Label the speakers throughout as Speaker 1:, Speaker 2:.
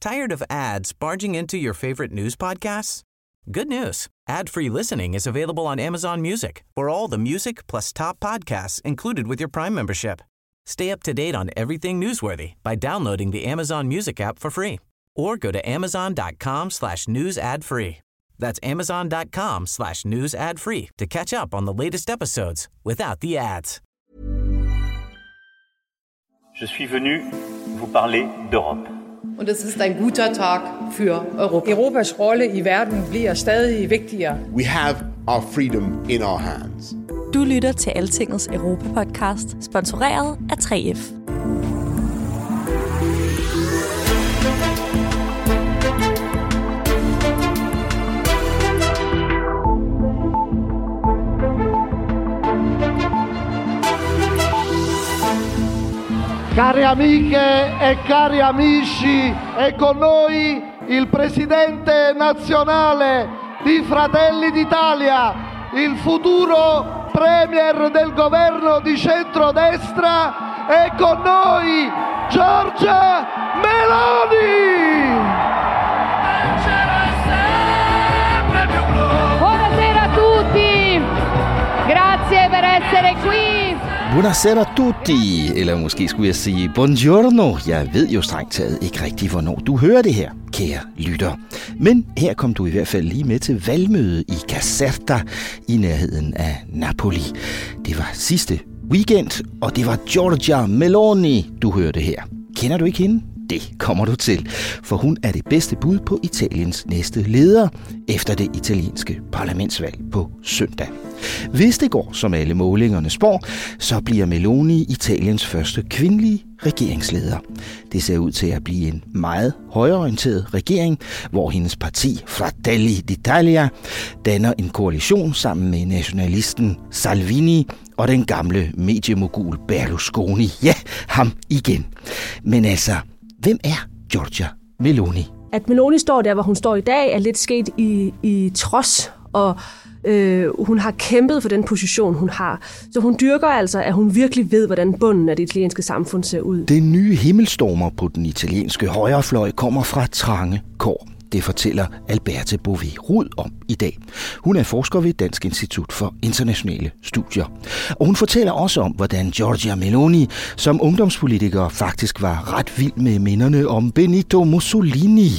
Speaker 1: Tired of ads barging into your favorite news podcasts? Good news. Ad-free listening is available on Amazon Music for all the music plus top podcasts included with your Prime membership. Stay up to date on everything newsworthy by downloading the Amazon Music app for free or go to amazon.com/news ad free. That's amazon.com/news ad free to catch up on the latest episodes without the ads.
Speaker 2: Je suis venu vous parler d'Europe.
Speaker 3: Und es ist ein guter Tag für Europa.
Speaker 4: Europas rolle i verden bliver stadig vigtigere.
Speaker 5: We have our freedom in our hands.
Speaker 6: Du lytter til Altingets Europa-podcast, sponsoreret af 3F.
Speaker 7: Care amiche e cari amici, è con noi il presidente nazionale di Fratelli d'Italia, il futuro premier del governo di centrodestra, è con noi Giorgia Meloni!
Speaker 8: Buonasera a tutti, grazie per essere qui.
Speaker 9: Buonasera tutti, eller måske skulle jeg sige buongiorno. Jeg ved jo strengt taget ikke rigtigt, hvornår du hører det her, kære lytter. Men her kom du i hvert fald lige med til valgmøde i Caserta i nærheden af Napoli. Det var sidste weekend, og det var Giorgia Meloni, du hørte her. Kender du ikke hende? Det kommer du til, for hun er det bedste bud på Italiens næste leder efter det italienske parlamentsvalg på søndag. Hvis det går, som alle målingerne spår, så bliver Meloni Italiens første kvindelige regeringsleder. Det ser ud til at blive en meget højreorienteret regering, hvor hendes parti Fratelli d'Italia danner en koalition sammen med nationalisten Salvini og den gamle mediemogul Berlusconi. Ja, ham igen. Men altså, hvem er Giorgia Meloni?
Speaker 10: At Meloni står der, hvor hun står i dag, er lidt sket i trods, og hun har kæmpet for den position, hun har. Så hun dyrker altså, at hun virkelig ved, hvordan bunden af det italienske samfund ser ud.
Speaker 9: Den nye himmelstormer på den italienske højrefløj kommer fra trange kår. Det fortæller Alberte Bové-Rud om i dag. Hun er forsker ved Dansk Institut for Internationale Studier. Og hun fortæller også om, hvordan Giorgia Meloni som ungdomspolitiker faktisk var ret vild med minderne om Benito Mussolini.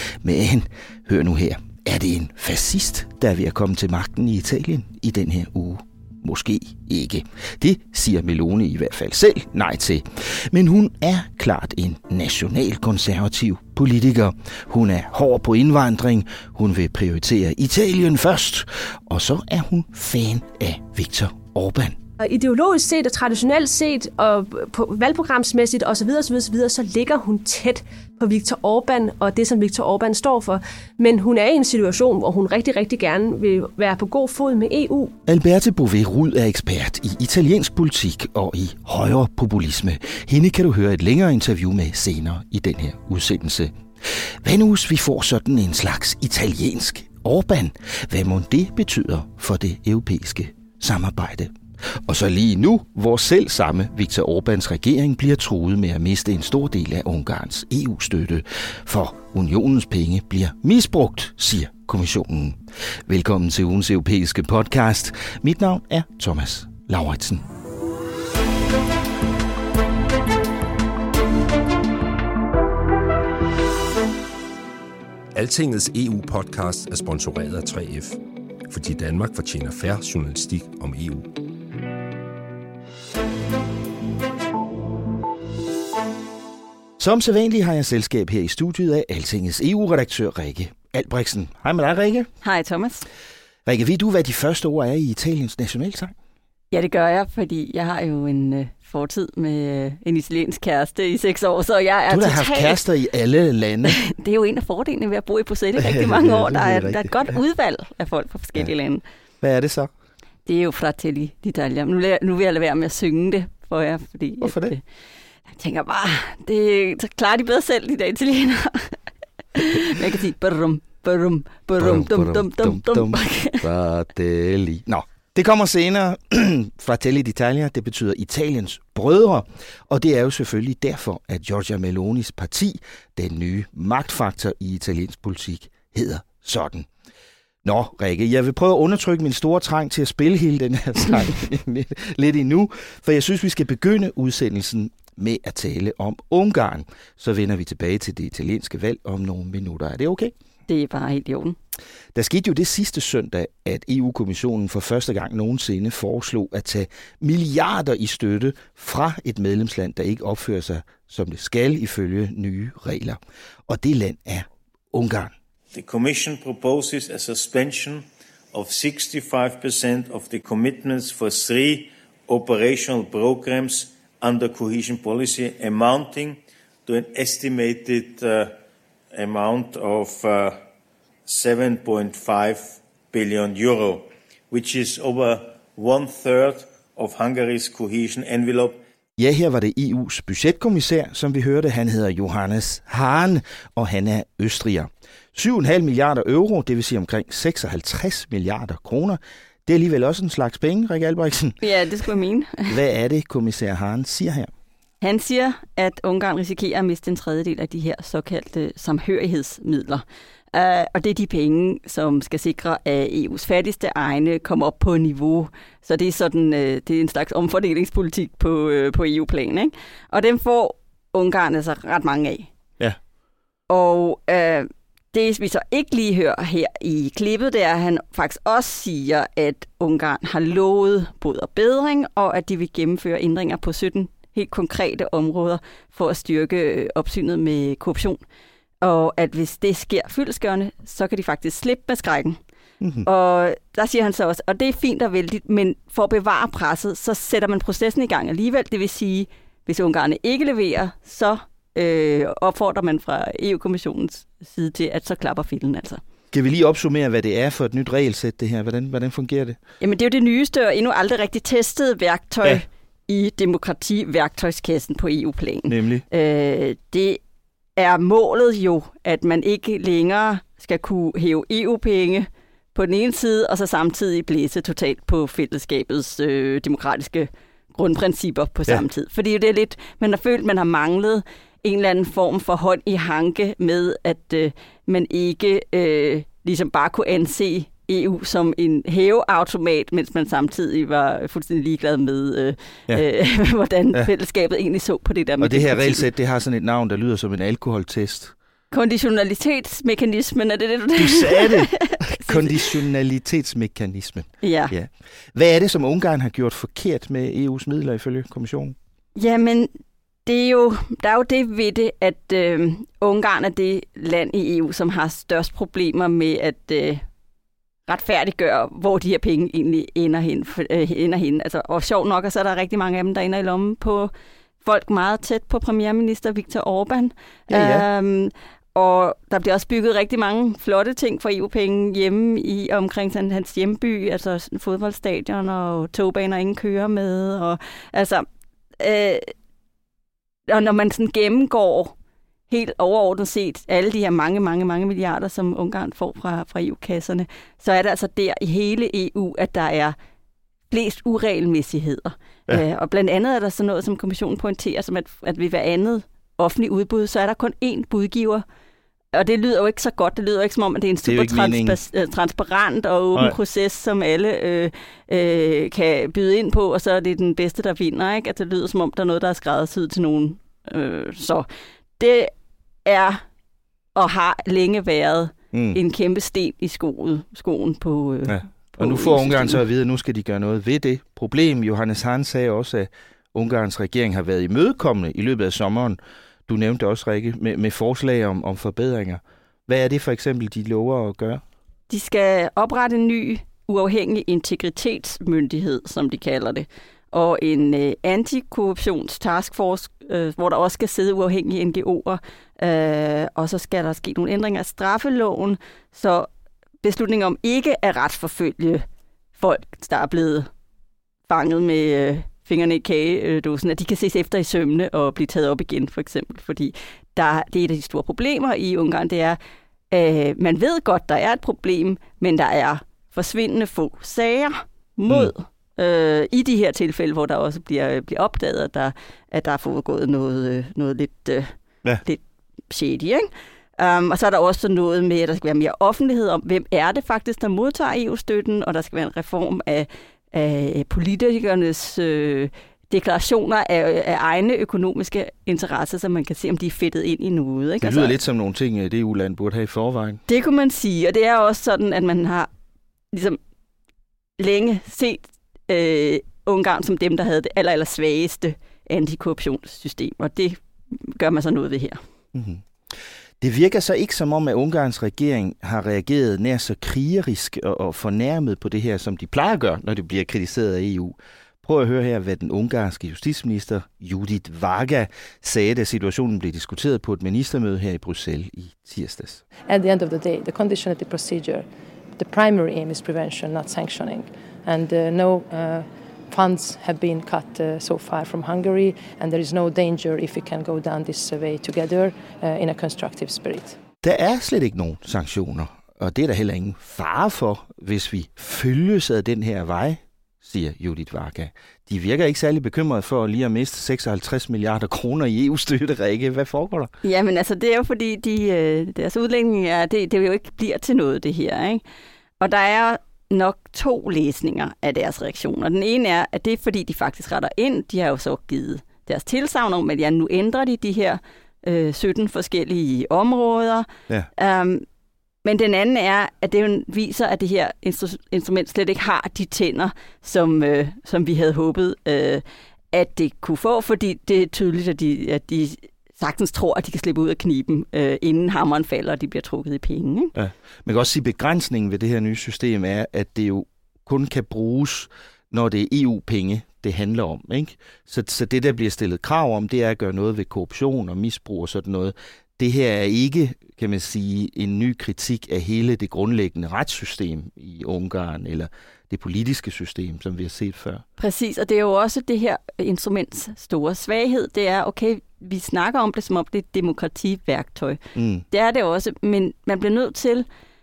Speaker 9: Men hør nu her. Er det en fascist, der er ved at komme til magten i Italien i den her uge? Måske ikke. Det siger Meloni i hvert fald selv nej til. Men hun er klart en nationalkonservativ politiker. Hun er hård på indvandring. Hun vil prioritere Italien først. Og så er hun fan af Viktor Orbán.
Speaker 10: Og ideologisk set og traditionelt set og på valgprogramsmæssigt osv., så ligger hun tæt på Viktor Orbán og det, som Viktor Orbán står for. Men hun er i en situation, hvor hun rigtig, rigtig gerne vil være på god fod med EU.
Speaker 9: Alberte Bové-Rud er ekspert i italiensk politik og i højre populisme. Hende kan du høre et længere interview med senere i den her udsendelse. Hvad nu, hvis vi får sådan en slags italiensk Orbán? Hvad må det betyder for det europæiske samarbejde? Og så lige nu, hvor selv samme Viktor Orbáns regering bliver truet med at miste en stor del af Ungarns EU-støtte, for unionens penge bliver misbrugt, siger kommissionen. Velkommen til ugens europæiske podcast. Mit navn er Thomas Lauritsen.
Speaker 11: Altingets EU-podcast er sponsoreret af 3F, fordi Danmark fortjener fair journalistik om EU.
Speaker 9: Som sædvanligt har jeg selskab her i studiet af Altingets EU-redaktør Rikke Albrechtsen. Hej med dig, Rikke.
Speaker 12: Hej, Thomas.
Speaker 9: Rikke, ved du, hvad de første ord er i Italiens nationalsang?
Speaker 12: Ja, det gør jeg, fordi jeg har jo en fortid med en italiensk kæreste i 6 år, så jeg er
Speaker 9: Du har haft kærester i alle lande.
Speaker 12: Det er jo en af fordelene ved at bo i Bruxelles i rigtig mange år. Der er et godt udvalg af folk fra forskellige lande.
Speaker 9: Hvad er det så?
Speaker 12: Det er jo Fratelli d'Italia. Nu vil jeg lade være med at synge det for jer, fordi...
Speaker 9: Hvorfor det?
Speaker 12: Jeg tænker bare, det klarer de bedre selv, de der italienere. Men jeg kan sige, barum, barum, barum, dum, dum, dum, dum.
Speaker 9: Fratelli. Nå, Det kommer senere. Fratelli d'Italia, det betyder Italiens brødre, og det er jo selvfølgelig derfor, at Giorgia Melonis parti, den nye magtfaktor i italiensk politik, hedder sådan. Nå, Rikke, jeg vil prøve at undertrykke min store trang til at spille hele den her sang lidt endnu, for jeg synes, vi skal begynde udsendelsen med at tale om Ungarn. Så vender vi tilbage til det italienske valg om nogle minutter. Er det okay?
Speaker 12: Det er bare helt i orden.
Speaker 9: Der skete jo det sidste søndag, at EU-kommissionen for første gang nogensinde foreslog at tage milliarder i støtte fra et medlemsland, der ikke opfører sig, som det skal ifølge nye regler. Og det land er Ungarn.
Speaker 13: The Commission proposes a suspension of 65% of the commitments for 3 operational programs under cohesion policy, amounting to an estimated amount of 7.5 billion euro, which is over 1/3 of Hungary's cohesion envelope.
Speaker 9: Ja, her var det EU's budgetkommissær, som vi hørte. Han hedder Johannes Hahn, og han er østriger. 7,5 milliarder euro, det vil sige omkring 56 milliarder kroner. Det er alligevel også en slags penge, Rikke Albrechtsen.
Speaker 12: Ja, det skulle jeg mene.
Speaker 9: Hvad er det, kommissær Hahn siger her?
Speaker 12: Han siger, at Ungarn risikerer at miste en tredjedel af de her såkaldte samhørighedsmidler. Og det er de penge, som skal sikre, at EU's fattigste egne kommer op på niveau. Så det er sådan, det er en slags omfordelingspolitik på EU-plan, ikke? Og dem får Ungarn altså ret mange af.
Speaker 9: Ja.
Speaker 12: Og det vi så ikke lige hører her i klippet, det er, at han faktisk også siger, at Ungarn har lovet bod og bedring, og at de vil gennemføre ændringer på 17 helt konkrete områder for at styrke opsynet med korruption. Og at hvis det sker fyldestgørende, så kan de faktisk slippe med skrækken. Mm-hmm. Og der siger han så også, og det er fint og vældigt, men for at bevare presset, så sætter man processen i gang alligevel. Det vil sige, hvis Ungarn ikke leverer, så opfordrer man fra EU-kommissionens side til, at så klapper filen altså.
Speaker 9: Kan vi lige opsummere, hvad det er for et nyt regelsæt, det her? Hvordan fungerer det?
Speaker 12: Jamen, det er jo det nyeste og endnu aldrig rigtig testede værktøj i demokrativærktøjskassen på EU-plan.
Speaker 9: Nemlig?
Speaker 12: Det er målet jo, at man ikke længere skal kunne hæve EU-penge på den ene side, og så samtidig blæse totalt på fællesskabets demokratiske grundprincipper på samme tid. Fordi det er lidt, man har følt, man har manglet en eller anden form for hånd i hanke med, at man ikke ligesom bare kunne anse EU som en hæveautomat, mens man samtidig var fuldstændig ligeglad med, hvordan fællesskabet egentlig så på det der.
Speaker 9: Og det her regelsæt, det har sådan et navn, der lyder som en alkoholtest.
Speaker 12: Konditionalitetsmekanismen, er det?
Speaker 9: Du sagde det! Konditionalitetsmekanismen.
Speaker 12: Ja.
Speaker 9: Hvad er det, som Ungarn har gjort forkert med EU's midler ifølge kommissionen?
Speaker 12: Jamen, der er jo det ved det, at Ungarn er det land i EU, som har størst problemer med at retfærdiggøre, hvor de her penge egentlig ender hen. Altså, og sjovt nok, så er der rigtig mange af dem, der ender i lommen på folk meget tæt på premierminister Viktor Orbán.
Speaker 9: Ja.
Speaker 12: Og der bliver også bygget rigtig mange flotte ting for EU-penge hjemme omkring hans hjemby, altså fodboldstadion og togbaner, ingen kører med. Og, altså, og når man sådan gennemgår helt overordnet set alle de her mange milliarder, som Ungarn får fra EU-kasserne, så er det altså der i hele EU, at der er flest uregelmæssigheder. Ja. Og blandt andet er der sådan noget, som kommissionen pointerer, som at ved hver andet offentlig udbud, så er der kun én budgiver. Og det lyder jo ikke så godt. Det lyder ikke som om, at det er en super transparent og åben proces, som alle kan byde ind på, og så er det den bedste, der vinder. Ikke? At det lyder som om, der er noget, der er skræddersyet til nogen. Så det er og har længe været en kæmpe sten i skoen på
Speaker 9: og nu får Ungarn så at vide, at nu skal de gøre noget ved det problem. Johannes Hahn sagde også, at Ungarns regering har været imødekommende i løbet af sommeren. Du nævnte også, Rikke, med forslag om forbedringer. Hvad er det for eksempel, de lover at gøre?
Speaker 12: De skal oprette en ny uafhængig integritetsmyndighed, som de kalder det, og en antikorruptions-taskforce, hvor der også skal sidde uafhængige NGO'er, og så skal der ske nogle ændringer af straffeloven, så beslutningen om ikke at retsforfølge folk, der er blevet fanget med fingrene i kagedåsen, at de kan ses efter i sømmene og blive taget op igen, for eksempel. Fordi det er et af de store problemer i Ungarn, det er, man ved godt, der er et problem, men der er forsvindende få sager. mod i de her tilfælde, hvor der også bliver opdaget, at der er foregået noget lidt shady, ikke? Og så er der også noget med, at der skal være mere offentlighed om, hvem er det faktisk, der modtager EU-støtten, og der skal være en reform af politikernes deklarationer af egne økonomiske interesser, så man kan se, om de er fedtet ind i noget. Ikke?
Speaker 9: Det lyder lidt som nogle ting, det EU-land burde have i forvejen.
Speaker 12: Det kunne man sige, og det er også sådan, at man har ligesom længe set Ungarn som dem, der havde det aller svageste antikorruptionssystem, og det gør man så noget ved her.
Speaker 9: Mm-hmm. Det virker så ikke som om, at Ungarns regering har reageret nær så krigerisk og fornærmet på det her, som de plejer at gøre, når det bliver kritiseret af EU. Prøv at høre her, hvad den ungarske justitsminister Judith Varga sagde, da situationen blev diskuteret på et ministermøde her i Bruxelles i tirsdags.
Speaker 14: At the end of the day, the condition of the procedure, the primary aim is prevention, not sanctioning. And no funds have been cut so far from Hungary, and there is no danger if we can go down this way together in a constructive spirit.
Speaker 9: Der er slet ikke nogen sanktioner, og det er der heller ingen fare for, hvis vi følges af den her vej, siger Judith Varga. De virker ikke særlig bekymrede for lige at miste 56 milliarder kroner i EU-støtte, Rikke. Hvad foregår der?
Speaker 12: Jamen altså, det er jo fordi, deres udlægning er, det jo ikke bliver til noget, det her, ikke? Og der er nok 2 læsninger af deres reaktioner. Den ene er, at det er fordi, de faktisk retter ind. De har jo så givet deres tilsagn om, at nu ændrer de her 17 forskellige områder. Ja. Men den anden er, at det viser, at det her instrument slet ikke har de tænder, som vi havde håbet, at det kunne få, fordi det er tydeligt, at de sagtens tror, at de kan slippe ud af kniben, inden hammeren falder, og de bliver trukket i penge. Ikke?
Speaker 9: Ja. Man kan også sige, at begrænsningen ved det her nye system er, at det jo kun kan bruges, når det er EU-penge, det handler om. Ikke? Så det, der bliver stillet krav om, det er at gøre noget ved korruption og misbrug og sådan noget. Det her er ikke, kan man sige, en ny kritik af hele det grundlæggende retssystem i Ungarn, eller det politiske system, som vi har set før.
Speaker 12: Præcis, og det er jo også det her instruments store svaghed. Det er, okay, vi snakker om det, som om det er et demokrativærktøj. Mm. Det er det også, men man bliver nødt til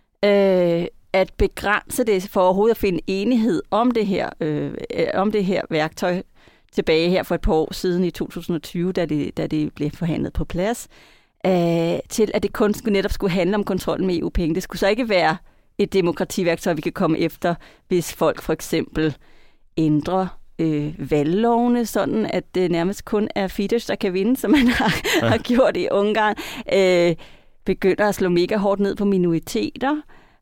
Speaker 12: at begrænse det for overhovedet at finde enighed om det her værktøj tilbage her for et par år siden i 2020, da det blev forhandlet på plads, til at det kun netop skulle handle om kontrollen med EU-penge. Det skulle så ikke være et demokrativærktøj, vi kan komme efter, hvis folk for eksempel ændrer valglovene, sådan at det nærmest kun er Fidesz, der kan vinde, som man har gjort i Ungarn, begynder at slå mega hårdt ned på minoriteter,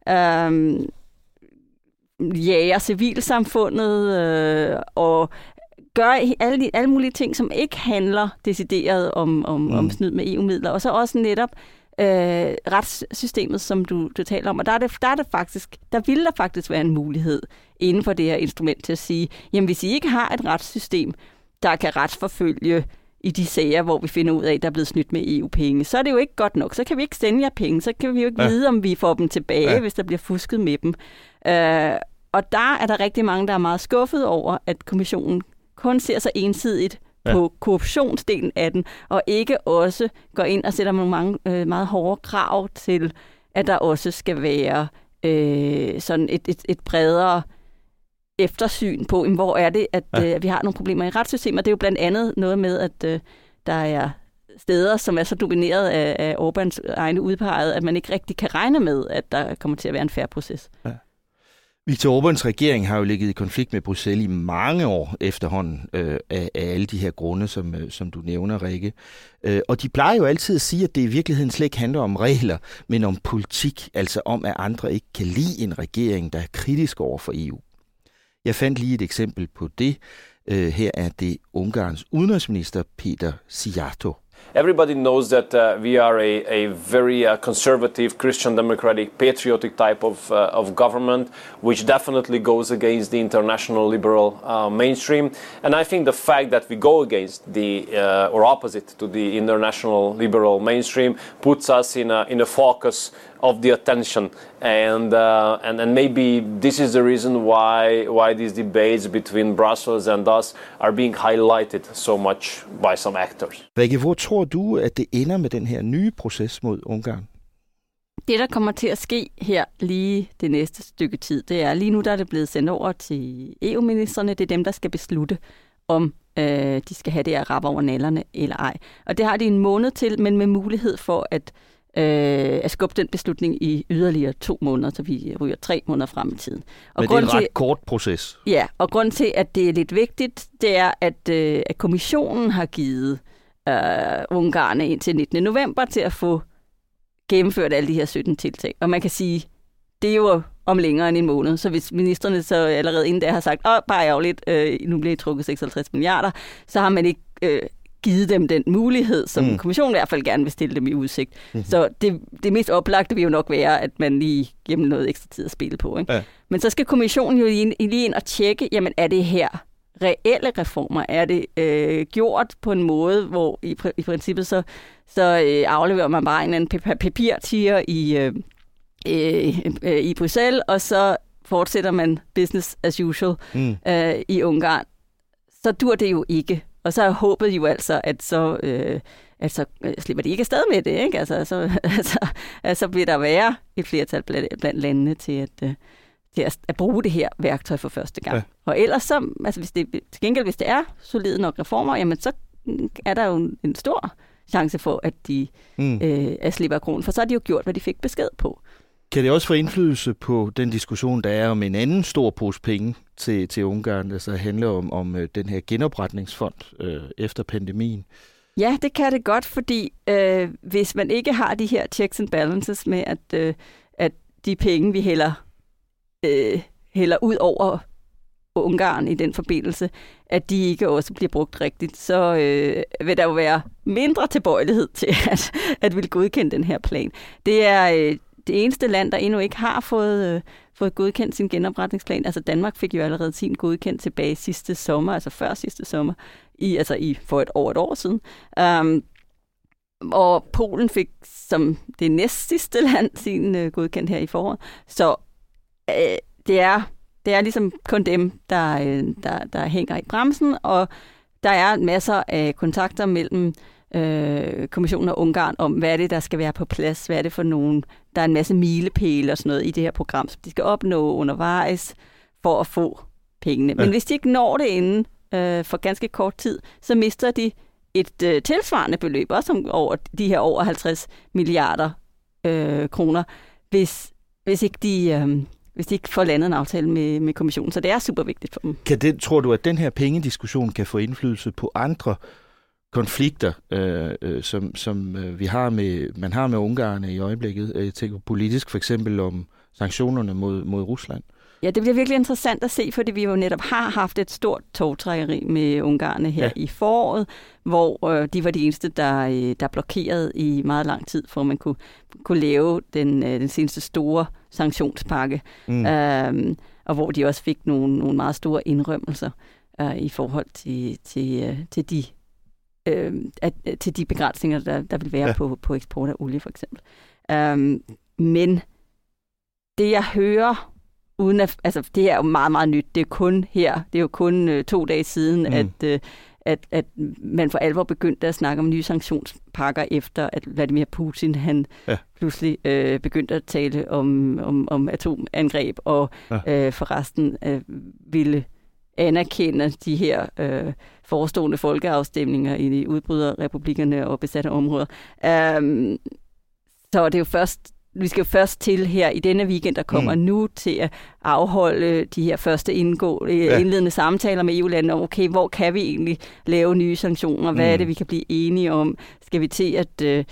Speaker 12: jager civilsamfundet og gør alle mulige ting, som ikke handler decideret om snyd med EU-midler, og så også netop retssystemet, som du taler om. Og der ville der faktisk være en mulighed inden for det her instrument til at sige, jamen hvis I ikke har et retssystem, der kan retsforfølge i de sager, hvor vi finder ud af, at der er blevet snydt med EU-penge, så er det jo ikke godt nok. Så kan vi ikke sende jer penge, så kan vi jo ikke vide, om vi får dem tilbage, hvis der bliver fusket med dem. Og der er der rigtig mange, der er meget skuffet over, at kommissionen kun ser så ensidigt på korruptionsdelen af den, og ikke også går ind og sætter mange meget hårde krav til, at der også skal være sådan et bredere eftersyn på, hvor er det, at vi har nogle problemer i retssystemet. Det er jo blandt andet noget med, at der er steder, som er så domineret af Orbáns egne udpeget, at man ikke rigtig kan regne med, at der kommer til at være en fair proces. Ja.
Speaker 9: Viktor Orbáns regering har jo ligget i konflikt med Bruxelles i mange år efterhånden af alle de her grunde, som du nævner, Rikke. Og de plejer jo altid at sige, at det i virkeligheden slet ikke handler om regler, men om politik, altså om, at andre ikke kan lide en regering, der er kritisk over for EU. Jeg fandt lige et eksempel på det. Her er det Ungarns udenrigsminister Péter Szijjártó.
Speaker 15: Everybody knows that we are a very conservative, Christian democratic, patriotic type of government, which definitely goes against the international liberal mainstream. And I think the fact that we go against or opposite to the international liberal mainstream puts us in a focus of the attention, and maybe this is the reason why these debates between Brussels and us are being highlighted so much by some actors.
Speaker 9: Rikke, hvor tror du, at det ender med den her nye proces mod Ungarn?
Speaker 12: Det, der kommer til at ske her lige det næste stykke tid, det er lige nu, der er det blevet sendt over til EU-ministerne. Det er dem, der skal beslutte, om de skal have det her rap over nallerne eller ej. Og det har de en måned til, men med mulighed for at skubbe den beslutning i yderligere 2 måneder, så vi ryger 3 måneder frem i tiden. Og
Speaker 9: men det er en ret kort proces.
Speaker 12: Ja, og grund til, at det er lidt vigtigt, det er, at kommissionen har givet Ungarn indtil 19. november til at få gennemført alle de her 17 tiltag. Og man kan sige, det er jo om længere end en måned, så hvis ministerne så allerede inden da har sagt, bare ærgerligt, nu bliver I trukket 56 milliarder, så har man ikke givet dem den mulighed, som kommissionen i hvert fald gerne vil stille dem i udsigt. Mm-hmm. Så det mest oplagte vil jo nok være, at man lige giver noget ekstra tid at spille på. Ikke? Ja. Men så skal kommissionen jo lige ind og tjekke, jamen er det her reelle reformer? Er det gjort på en måde, hvor i princippet så afleverer man bare en anden papirtiger i Bruxelles, og så fortsætter man business as usual i Ungarn. Så dur det jo ikke. Og så er håbet jo altså, at så slipper de ikke afsted med det, ikke? Så bliver der være et flertal blandt landene til at bruge det her værktøj for første gang. Ja. Og ellers så, altså hvis det er solide nok reformer, jamen så er der jo en stor chance for, at de slipper kronen, for så har de jo gjort, hvad de fik besked på.
Speaker 9: Kan det også få indflydelse på den diskussion, der er om en anden stor pose penge til Ungarn, der så handler om den her genopretningsfond efter pandemien?
Speaker 12: Ja, det kan det godt, fordi hvis man ikke har de her checks and balances med, at de penge, vi hælder ud over Ungarn i den forbindelse, at de ikke også bliver brugt rigtigt, så vil der jo være mindre tilbøjelighed til at ville godkende den her plan. Det er det eneste land, der endnu ikke har fået godkendt sin genopretningsplan. Altså Danmark fik jo allerede sin godkendt tilbage sidste sommer, altså før sidste sommer, for et år siden. Og Polen fik som det næst sidste land sin godkendt her i foråret. Så det er ligesom kun dem, der hænger i bremsen, og der er masser af kontakter mellem kommissionen og Ungarn om, hvad er det, der skal være på plads, hvad er det for nogen. Der er en masse milepæle og sådan noget i det her program, som de skal opnå undervejs for at få pengene. Men hvis de ikke når det inden for ganske kort tid, så mister de et tilsvarende beløb, også over de her over 50 milliarder kroner, hvis ikke de får landet en aftale med kommissionen. Så det er super vigtigt for dem.
Speaker 9: Tror du, at den her pengediskussion kan få indflydelse på andre konflikter, som man har med Ungarn i øjeblikket? Jeg tænker politisk for eksempel om sanktionerne mod Rusland.
Speaker 12: Ja, det bliver virkelig interessant at se, fordi vi jo netop har haft et stort tovtrækkeri med Ungarerne her i foråret, hvor de var de eneste, der blokerede i meget lang tid, for at man kunne lave den seneste store sanktionspakke, og hvor de også fik nogle meget store indrømmelser i forhold til de begrænsninger, der vil være på eksport af olie, for eksempel. Men det, jeg hører, det er jo meget, meget nyt. Det er jo kun 2 dage siden, at man for alvor begyndte at snakke om nye sanktionspakker, efter at Vladimir Putin, han pludselig begyndte at tale om atomangreb, og forresten ville anerkende de her forestående folkeafstemninger i de udbryderrepublikkerne og besatte områder. Så det er jo vi skal jo først til her i denne weekend, der kommer nu til at afholde de her første indledende samtaler med EU-landene om, okay, hvor kan vi egentlig lave nye sanktioner? Hvad er det, vi kan blive enige om? Skal vi til at hvad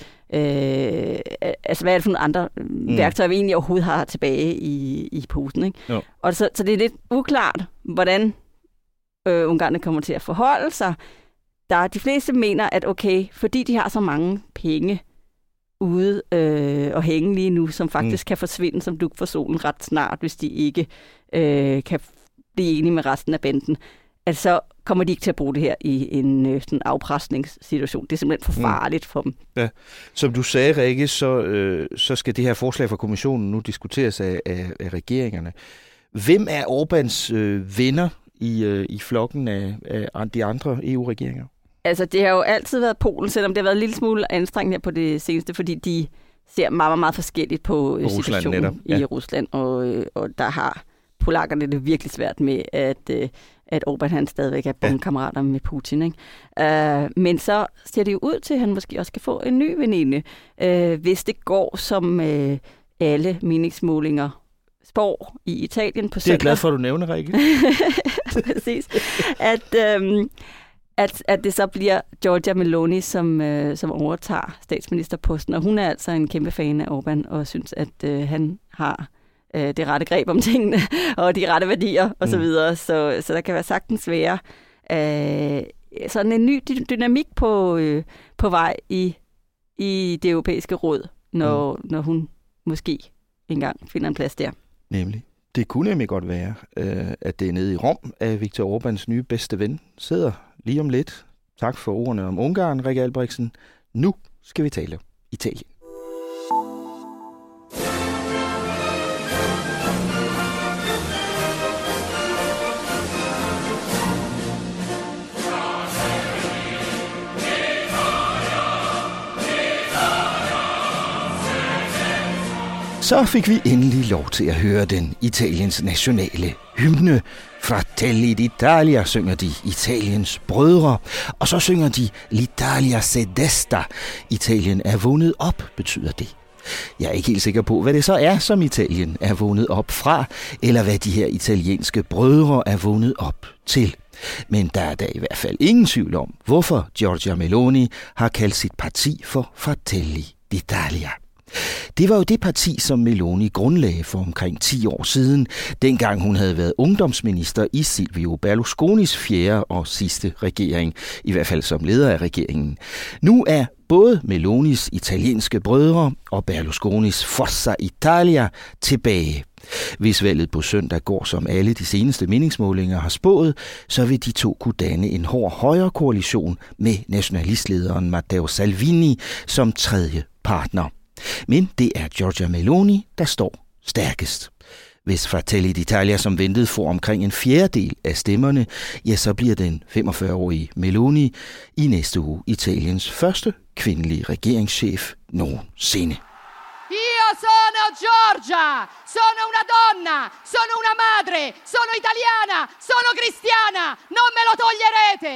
Speaker 12: er det for nogle andre værktøjer, vi egentlig overhovedet har tilbage i posen? Ikke? Og så det er lidt uklart, hvordan Ungarn kommer til at forholde sig. De fleste mener, at okay, fordi de har så mange penge ude og hænge lige nu, som faktisk kan forsvinde som dug for solen ret snart, hvis de ikke kan blive enige med resten af banden, at så kommer de ikke til at bruge det her i en sådan afpresningssituation. Det er simpelthen for farligt for dem.
Speaker 9: Ja. Som du sagde, Rikke, så skal det her forslag fra kommissionen nu diskuteres af regeringerne. Hvem er Orbáns venner i flokken af de andre EU-regeringer?
Speaker 12: Altså, det har jo altid været Polen, selvom det har været en lille smule anstrengende her på det seneste, fordi ser meget, meget forskelligt på situationen
Speaker 9: netop, ja.
Speaker 12: i Rusland, og der har polakkerne det virkelig svært med, at Orbán han stadigvæk er bondkammerater med Putin. Ikke? Men så ser det jo ud til, at han måske også kan få en ny veninde, hvis det går som alle meningsmålinger spår i Italien på søndag.
Speaker 9: Det er jeg glad for, at du nævner, Rikke.
Speaker 12: Præcis. At det så bliver Giorgia Meloni, som overtager statsministerposten, og hun er altså en kæmpe fan af Orbán, og synes, at han har det rette greb om tingene, og de rette værdier, og så videre. Så der kan være sagtens være sådan en ny dynamik på vej i det europæiske råd, når hun måske engang finder en plads der.
Speaker 9: Nemlig. Det kunne nemlig godt være, at det er nede i Rom, at Viktor Orbáns nye bedste ven sidder lige om lidt. Tak for ordene om Ungarn, Rikke Albrechtsen. Nu skal vi tale om Italien. Så fik vi endelig lov til at høre den Italiens nationale hymne. Fratelli d'Italia synger de Italiens brødre, og så synger de L'Italia se desta. Italien er vågnet op, betyder det. Jeg er ikke helt sikker på, hvad det så er, som Italien er vågnet op fra, eller hvad de her italienske brødre er vågnet op til. Men der er da i hvert fald ingen tvivl om, hvorfor Giorgia Meloni har kaldt sit parti for Fratelli d'Italia. Det var jo det parti, som Meloni grundlagde for omkring 10 år siden, dengang hun havde været ungdomsminister i Silvio Berlusconis 4. og sidste regering, i hvert fald som leder af regeringen. Nu er både Melonis italienske brødre og Berlusconis Forza Italia tilbage. Hvis valget på søndag går, som alle de seneste meningsmålinger har spået, så vil de to kunne danne en hård højre koalition med nationalistlederen Matteo Salvini som tredje partner. Men det er Giorgia Meloni, der står stærkest. Hvis Fratelli d'Italia som ventet får omkring 1/4 af stemmerne, ja, så bliver den 45-årige Meloni i næste uge Italiens første kvindelige regeringschef nogensinde.
Speaker 8: Io sono Giorgia, sono una donna, sono una madre, sono italiana, sono cristiana, non me lo toglierete!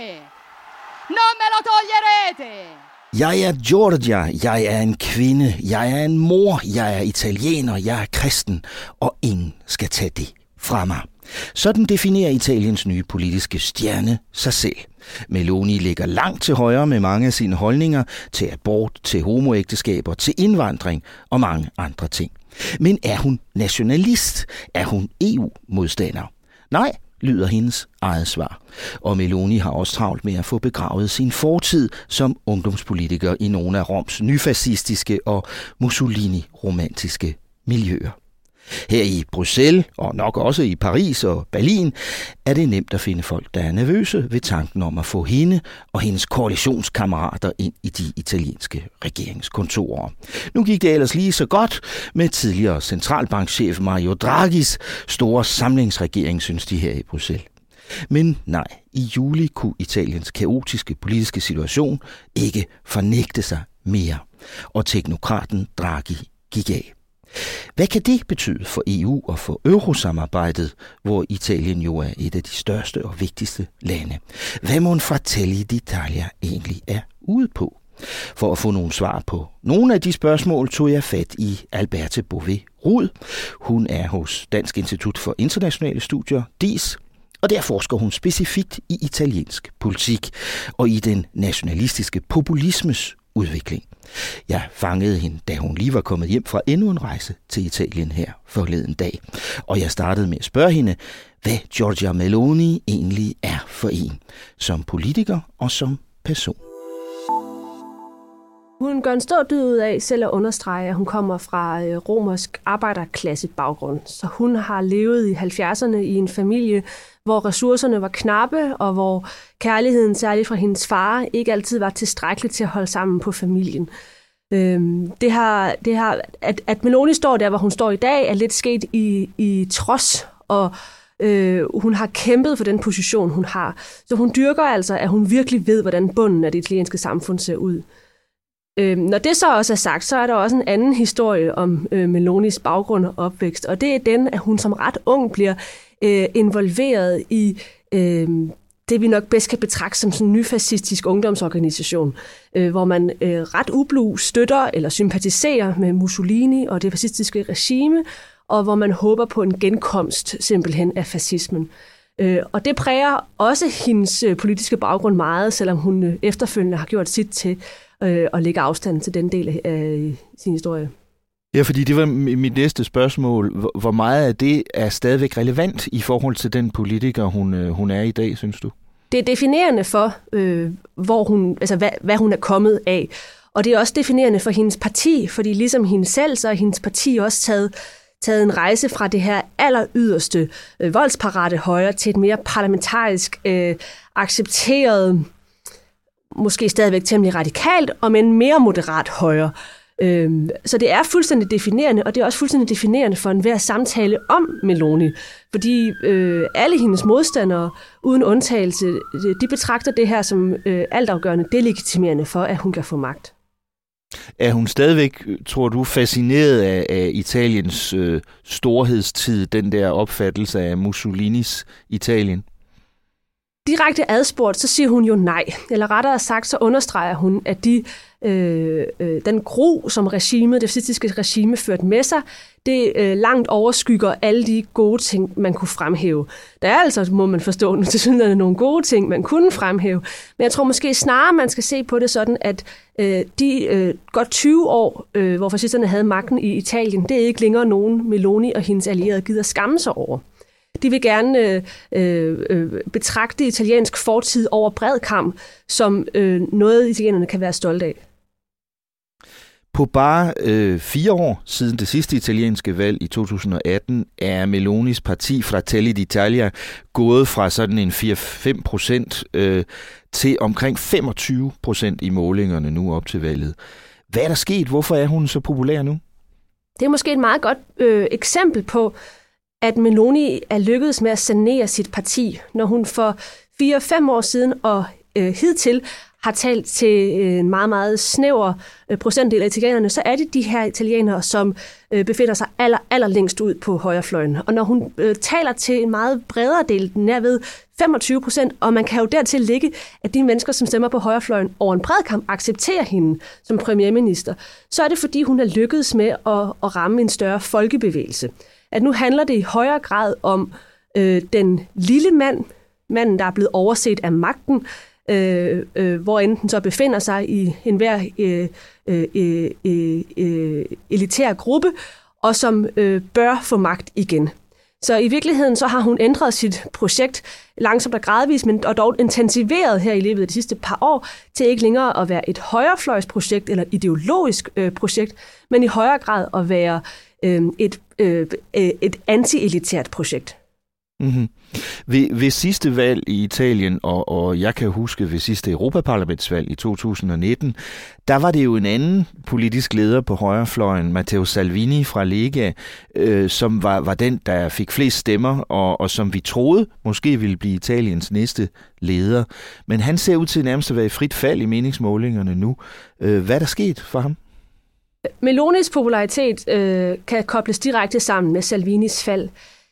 Speaker 8: Non me lo toglierete!
Speaker 9: Jeg er Giorgia, jeg er en kvinde, jeg er en mor, jeg er italiener, jeg er kristen, og ingen skal tage det fra mig. Sådan definerer Italiens nye politiske stjerne sig selv. Meloni ligger langt til højre med mange af sine holdninger til abort, til homoægteskaber, til indvandring og mange andre ting. Men er hun nationalist? Er hun EU-modstander? Nej, lyder hendes eget svar. Og Meloni har også travlt med at få begravet sin fortid som ungdomspolitiker i nogle af Roms nyfascistiske og Mussolini-romantiske miljøer. Her i Bruxelles, og nok også i Paris og Berlin, er det nemt at finde folk, der er nervøse ved tanken om at få hende og hendes koalitionskammerater ind i de italienske regeringskontorer. Nu gik det ellers lige så godt med tidligere centralbankchef Mario Draghis store samlingsregering, synes de her i Bruxelles. Men nej, i juli kunne Italiens kaotiske politiske situation ikke fornægte sig mere, og teknokraten Draghi gik af. Hvad kan det betyde for EU og for eurosamarbejdet, hvor Italien jo er et af de største og vigtigste lande? Hvad må en Fratelli d'Italia egentlig er ude på? For at få nogle svar på nogle af de spørgsmål, tog jeg fat i Alberte Bové-Rud. Hun er hos Dansk Institut for Internationale Studier, DIS, og der forsker hun specifikt i italiensk politik og i den nationalistiske populismes udvikling. Jeg fangede hende, da hun lige var kommet hjem fra endnu en rejse til Italien her forleden dag. Og jeg startede med at spørge hende, hvad Giorgia Meloni egentlig er for en, som politiker og som person.
Speaker 10: Hun gør en stor dyd ud af selv at understrege, at hun kommer fra romersk arbejderklasse baggrund. Så hun har levet i 70'erne i en familie, hvor ressourcerne var knappe, og hvor kærligheden, særligt fra hendes far, ikke altid var tilstrækkeligt til at holde sammen på familien. At Meloni står der, hvor hun står i dag, er lidt sket i trods, og hun har kæmpet for den position, hun har. Så hun dyrker altså, at hun virkelig ved, hvordan bunden af det italienske samfund ser ud. Når det så også er sagt, så er der også en anden historie om Melonis baggrund og opvækst, og det er den, at hun som ret ung bliver involveret i det, vi nok bedst kan betragte som sådan en nyfascistisk ungdomsorganisation, hvor man ret ublu støtter eller sympatiserer med Mussolini og det fascistiske regime, og hvor man håber på en genkomst simpelthen af fascismen. Og det præger også hendes politiske baggrund meget, selvom hun efterfølgende har gjort sit til at lægge afstand til den del af sin historie.
Speaker 9: Ja, fordi det var mit næste spørgsmål. Hvor meget af det er stadigvæk relevant i forhold til den politiker, hun er i dag, synes du?
Speaker 10: Det er definerende for, hvor hun, altså hvad hun er kommet af. Og det er også definerende for hendes parti, fordi ligesom hende selv, så er hendes parti også taget en rejse fra det her alleryderste voldsparate højre til et mere parlamentarisk accepteret, måske stadigvæk temmelig radikalt, og men mere moderat højre. Så det er fuldstændig definerende, og det er også fuldstændig definerende for enhver samtale om Meloni, fordi alle hendes modstandere, uden undtagelse, de betragter det her som altafgørende delegitimerende for, at hun kan få magt.
Speaker 9: Er hun stadigvæk, tror du, fascineret af Italiens storhedstid, den der opfattelse af Mussolinis Italien?
Speaker 10: Direkte adspurgt, så siger hun jo nej. Eller rettere sagt, så understreger hun, at den gru, som det fascistiske regime førte med sig, det langt overskygger alle de gode ting, man kunne fremhæve. Der er altså, må man forstå, tilsyneladende nogle gode ting, man kunne fremhæve. Men jeg tror måske snarere, man skal se på det sådan, at de godt 20 år, hvor fascisterne havde magten i Italien, det er ikke længere nogen Meloni og hendes allierede gider skamme sig over. De vil gerne betragte italiensk fortid over bred kam som noget, italienerne kan være stolte af.
Speaker 9: På bare 4 år siden det sidste italienske valg i 2018, er Melonis parti Fratelli d'Italia gået fra sådan en 4-5% til omkring 25% i målingerne nu op til valget. Hvad er der sket? Hvorfor er hun så populær nu?
Speaker 10: Det er måske et meget godt eksempel på, at Meloni er lykkedes med at sanere sit parti, når hun for 4-5 år siden og hidtil har talt til en meget, meget snæver procentdel af italienerne, så er det de her italienere, som befinder sig allerlængst ud på højrefløjen. Og når hun taler til en meget bredere del, den er ved 25%, og man kan jo dertil lægge, at de mennesker, som stemmer på højrefløjen over en bred kamp, accepterer hende som premierminister, så er det fordi, hun er lykkedes med at ramme en større folkebevægelse. At nu handler det i højere grad om den lille manden, der er blevet overset af magten, hvor enten så befinder sig i enhver elitær gruppe, og som bør få magt igen. Så i virkeligheden så har hun ændret sit projekt langsomt og gradvist, men og dog intensiveret her i løbet af de sidste par år, til ikke længere at være et højrefløjsprojekt eller et ideologisk projekt, men i højere grad at være et anti-elitært projekt.
Speaker 9: Mm-hmm. Ved sidste valg i Italien, og jeg kan huske ved sidste Europaparlamentsvalg i 2019, der var det jo en anden politisk leder på højrefløjen, Matteo Salvini fra Lega, som var den, der fik flest stemmer, og som vi troede måske ville blive Italiens næste leder. Men han ser ud til nærmest at være i frit fald i meningsmålingerne nu. Hvad er der sket for ham?
Speaker 10: Melonis popularitet kan kobles direkte sammen med Salvinis fald.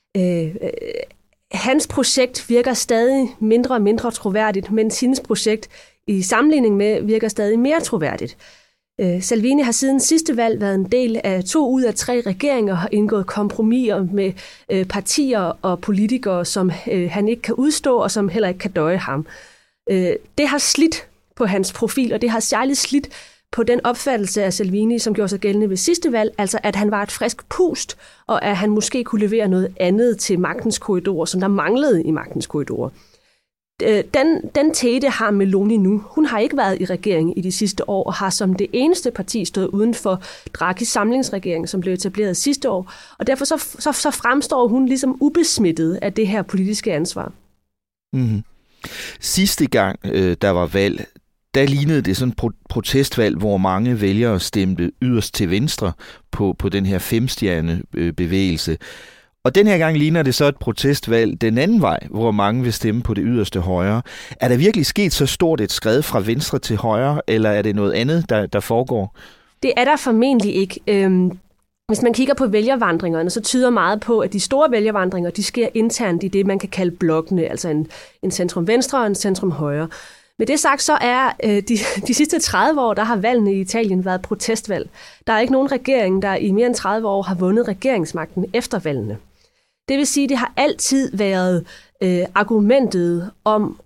Speaker 10: Hans projekt virker stadig mindre og mindre troværdigt, mens hendes projekt i sammenligning med virker stadig mere troværdigt. Salvini har siden sidste valg været en del af 2 ud af 3 regeringer, har indgået kompromiser med partier og politikere, som han ikke kan udstå, og som heller ikke kan døje ham. Det har slidt på hans profil, og det har særligt slidt på den opfattelse af Salvini, som gjorde sig gældende ved sidste valg, altså at han var et frisk pust, og at han måske kunne levere noget andet til magtens korridorer, som der manglede i magtens korridorer. Den tete har Meloni nu. Hun har ikke været i regeringen i de sidste år, og har som det eneste parti stået uden for Draghis samlingsregering, som blev etableret sidste år, og derfor så fremstår hun ligesom ubesmittet af det her politiske ansvar.
Speaker 9: Mm-hmm. Sidste gang, der var valg, der lignede det sådan et protestvalg, hvor mange vælgere stemte yderst til venstre på den her 5-stjerne bevægelse. Og den her gang ligner det så et protestvalg den anden vej, hvor mange vil stemme på det yderste højre. Er der virkelig sket så stort et skred fra venstre til højre, eller er det noget andet, der foregår?
Speaker 10: Det er der formentlig ikke. Hvis man kigger på vælgervandringerne, så tyder meget på, at de store vælgervandringer, de sker internt i det, man kan kalde blokkene, altså en centrum-venstre og en centrum-højre. Med det sagt, så er de sidste 30 år, der har valgene i Italien været protestvalg. Der er ikke nogen regering, der i mere end 30 år har vundet regeringsmagten efter valgene. Det vil sige, at det har altid været argumentet om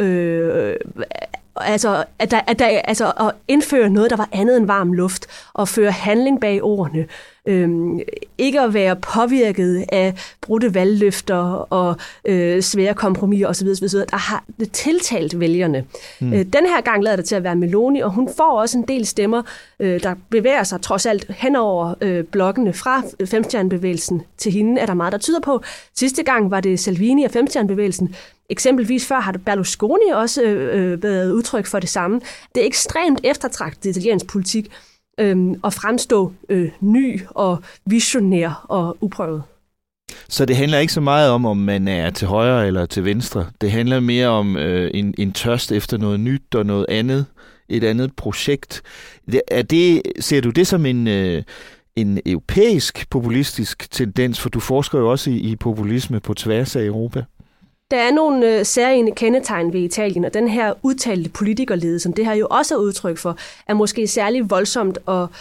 Speaker 10: at indføre noget, der var andet end varm luft, og føre handling bag ordene. Ikke at være påvirket af brudte valgløfter og svære kompromiser osv., der har det tiltalt vælgerne. Den her gang lader det til at være Meloni, og hun får også en del stemmer, der bevæger sig trods alt hen over blokkene fra femstjernebevægelsen til hende, er der meget, der tyder på. Sidste gang var det Salvini og femstjernebevægelsen. Eksempelvis før har Berlusconi også været udtryk for det samme. Det er ekstremt eftertragtet italiensk politik at fremstå ny og visionær og uprøvet.
Speaker 9: Så det handler ikke så meget om man er til højre eller til venstre. Det handler mere om en tørst efter noget nyt og noget andet, et andet projekt. Ser du det som en europæisk populistisk tendens, for du forsker jo også i populisme på tværs af Europa?
Speaker 10: Der er nogle særegne kendetegn ved Italien, og den her udtalte politikerlede, som det her jo også er udtryk for, er måske særlig voldsomt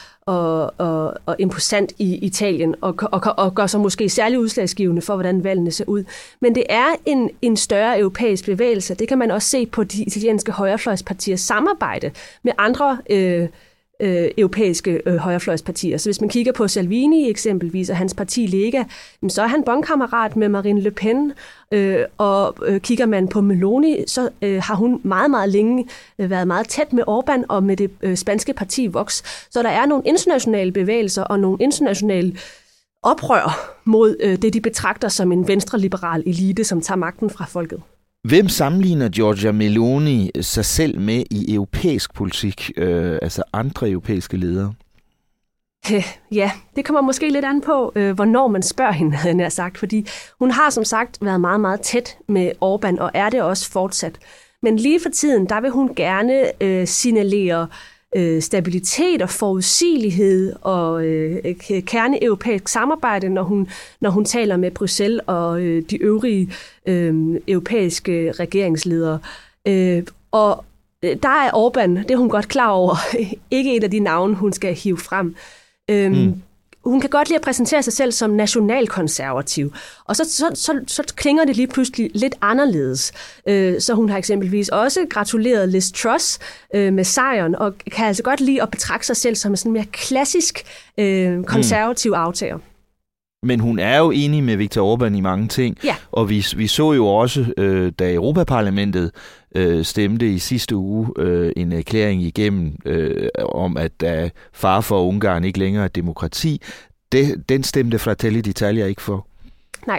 Speaker 10: og imposant i Italien, og gør sig måske særlig udslagsgivende for, hvordan valgene ser ud. Men det er en større europæisk bevægelse. Det kan man også se på de italienske højrefløjspartiers samarbejde med andre europæiske højrefløjspartier. Så hvis man kigger på Salvini eksempelvis og hans parti Lega, så er han bondkammerat med Marine Le Pen, og kigger man på Meloni, så har hun meget, meget længe været meget tæt med Orbán og med det spanske parti Vox. Så der er nogle internationale bevægelser og nogle internationale oprør mod det, de betragter som en venstreliberal elite, som tager magten fra folket.
Speaker 9: Hvem sammenligner Giorgia Meloni sig selv med i europæisk politik, altså andre europæiske ledere?
Speaker 10: Ja, det kommer måske lidt an på, hvornår man spørger hende, havde jeg sagt, fordi hun har som sagt været meget, meget tæt med Orbán, og er det også fortsat. Men lige for tiden, der vil hun gerne signalere stabilitet og forudsigelighed og kerneeuropæisk samarbejde, når hun taler med Bruxelles og de øvrige europæiske regeringsledere. Og der er Orbán, det er hun godt klar over, ikke et af de navne, hun skal hive frem. Hun kan godt lide at præsentere sig selv som nationalkonservativ, og så klinger det lige pludselig lidt anderledes. Så hun har eksempelvis også gratuleret Liz Truss med sejren, og kan altså godt lide at betragte sig selv som en sådan mere klassisk konservativ aftager.
Speaker 9: Men hun er jo enig med Viktor Orbán i mange ting, ja. Og vi så jo også, da Europaparlamentet stemte i sidste uge en erklæring igennem om, at der far for Ungarn ikke længere er demokrati. Den stemte Fratelli d'Italia ikke for.
Speaker 10: Nej.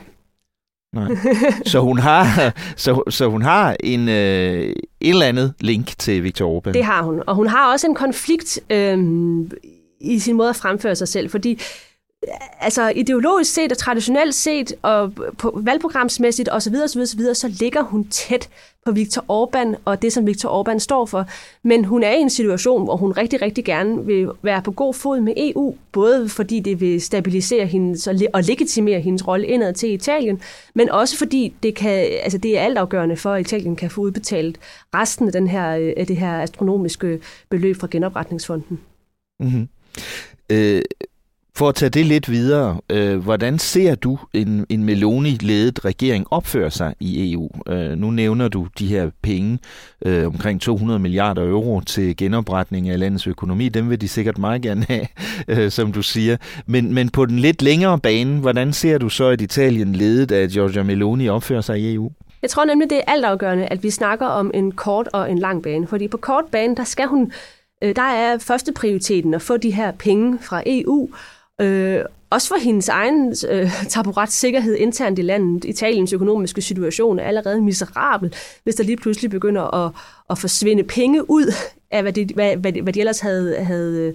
Speaker 9: Så hun har en eller andet link til Viktor Orbán.
Speaker 10: Det har hun, og hun har også en konflikt i sin måde at fremføre sig selv, fordi altså ideologisk set og traditionelt set og på valgprogramsmæssigt osv., så ligger hun tæt på Viktor Orbán og det, som Viktor Orbán står for. Men hun er i en situation, hvor hun rigtig, rigtig gerne vil være på god fod med EU, både fordi det vil stabilisere hendes og legitimere hendes rolle indad til Italien, men også fordi det er altafgørende for, at Italien kan få udbetalt resten af det her astronomiske beløb fra genopretningsfonden.
Speaker 9: Mm-hmm. For at tage det lidt videre, hvordan ser du en Meloni-ledet regering opføre sig i EU? Nu nævner du de her penge, omkring 200 milliarder euro til genopretning af landets økonomi. Dem vil de sikkert meget gerne have, som du siger. Men på den lidt længere bane, hvordan ser du så, at Italien ledet af Giorgia Meloni opfører sig i EU?
Speaker 10: Jeg tror nemlig, det er altafgørende, at vi snakker om en kort og en lang bane. Fordi på kort bane, der er første prioriteten at få de her penge fra EU, også for hendes egen taburetsikkerhed internt i landet. Italiens økonomiske situation er allerede miserabel, hvis der lige pludselig begynder at forsvinde penge ud af, hvad de ellers havde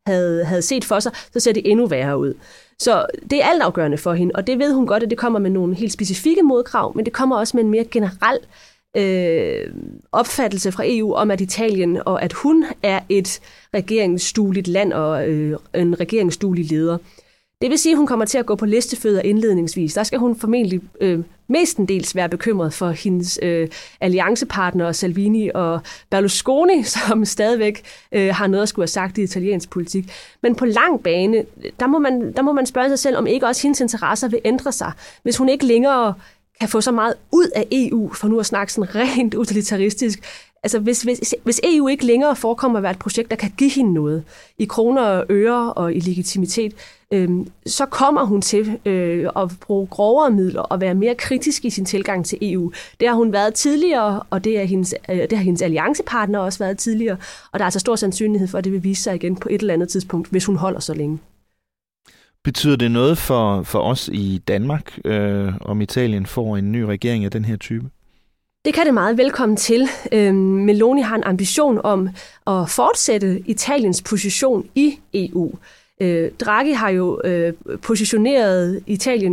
Speaker 10: havde set for sig, så ser det endnu værre ud. Så det er altafgørende for hende, og det ved hun godt, at det kommer med nogle helt specifikke modkrav, men det kommer også med en mere generel opfattelse fra EU om, at Italien og at hun er et regeringsdueligt land og en regeringsduelig leder. Det vil sige, at hun kommer til at gå på listefødder indledningsvis. Der skal hun formentlig mestendels være bekymret for hendes alliancepartnere Salvini og Berlusconi, som stadigvæk har noget at skulle have sagt i italiensk politik. Men på lang bane, der må man spørge sig selv, om ikke også hendes interesser vil ændre sig, hvis hun ikke længere kan få så meget ud af EU, for nu at snakke sådan rent utilitaristisk. Altså hvis EU ikke længere forekommer at være et projekt, der kan give hende noget i kroner og øre og i legitimitet, så kommer hun til at bruge grovere midler og være mere kritisk i sin tilgang til EU. Det har hun været tidligere, og det har hendes alliancepartner også været tidligere, og der er altså stor sandsynlighed for, at det vil vise sig igen på et eller andet tidspunkt, hvis hun holder så længe.
Speaker 9: Betyder det noget for os i Danmark, om Italien får en ny regering af den her type?
Speaker 10: Det kan det meget velkommen til. Meloni har en ambition om at fortsætte Italiens position i EU. Draghi har jo positioneret Italien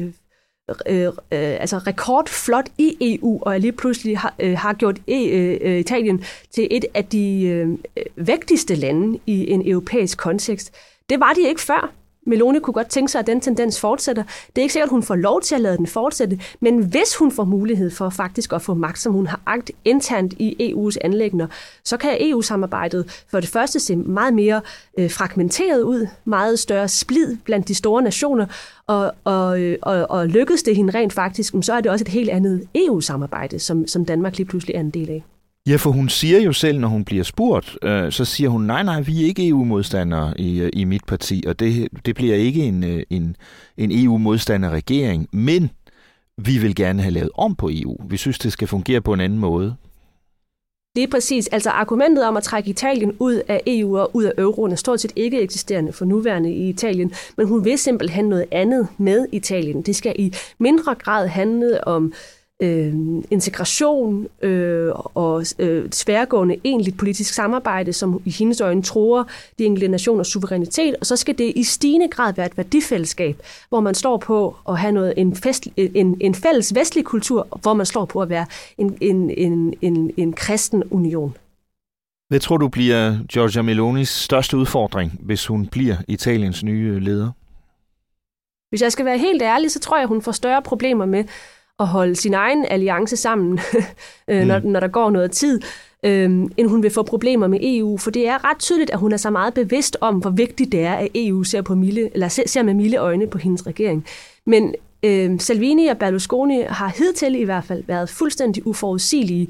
Speaker 10: altså rekordflot i EU, og lige pludselig har gjort Italien til et af de vægtigste lande i en europæisk kontekst. Det var de ikke før. Meloni kunne godt tænke sig, at den tendens fortsætter. Det er ikke sikkert, at hun får lov til at lade den fortsætte, men hvis hun får mulighed for faktisk at få magt, som hun har agt internt i EU's anliggender, så kan EU-samarbejdet for det første se meget mere fragmenteret ud, meget større splid blandt de store nationer, og lykkes det hende rent faktisk, så er det også et helt andet EU-samarbejde, som Danmark lige pludselig er en del af.
Speaker 9: Ja, for hun siger jo selv, når hun bliver spurgt, så siger hun, nej, vi er ikke EU-modstandere i mit parti, og det bliver ikke en EU-modstanderregering, men vi vil gerne have lavet om på EU. Vi synes, det skal fungere på en anden måde.
Speaker 10: Det er præcis. Altså argumentet om at trække Italien ud af EU og ud af euroen er stort set ikke eksisterende for nuværende i Italien, men hun vil simpelthen noget andet med Italien. Det skal i mindre grad handle om integration og tværgående egentligt politisk samarbejde, som i hendes øjne truer de enkelte nationers suverænitet, og så skal det i stigende grad være et værdifællesskab, hvor man står på at have en fælles vestlig kultur, hvor man står på at være en kristen union.
Speaker 9: Hvad tror du bliver Giorgia Melonis største udfordring, hvis hun bliver Italiens nye leder?
Speaker 10: Hvis jeg skal være helt ærlig, så tror jeg, hun får større problemer med at holde sin egen alliance sammen, når der går noget tid, end hun vil få problemer med EU. For det er ret tydeligt, at hun er så meget bevidst om, hvor vigtigt det er, at EU ser med milde øjne på hendes regering. Men Salvini og Berlusconi har hidtil i hvert fald været fuldstændig uforudsigelige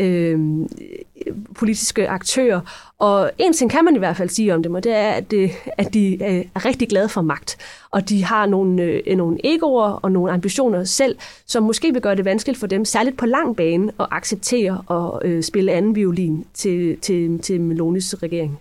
Speaker 10: politiske aktører. Og en ting kan man i hvert fald sige om dem, og det er, at de er rigtig glade for magt. Og de har nogle egoer og nogle ambitioner selv, som måske vil gøre det vanskeligt for dem, særligt på lang bane, at acceptere og spille anden violin til Melonis regering.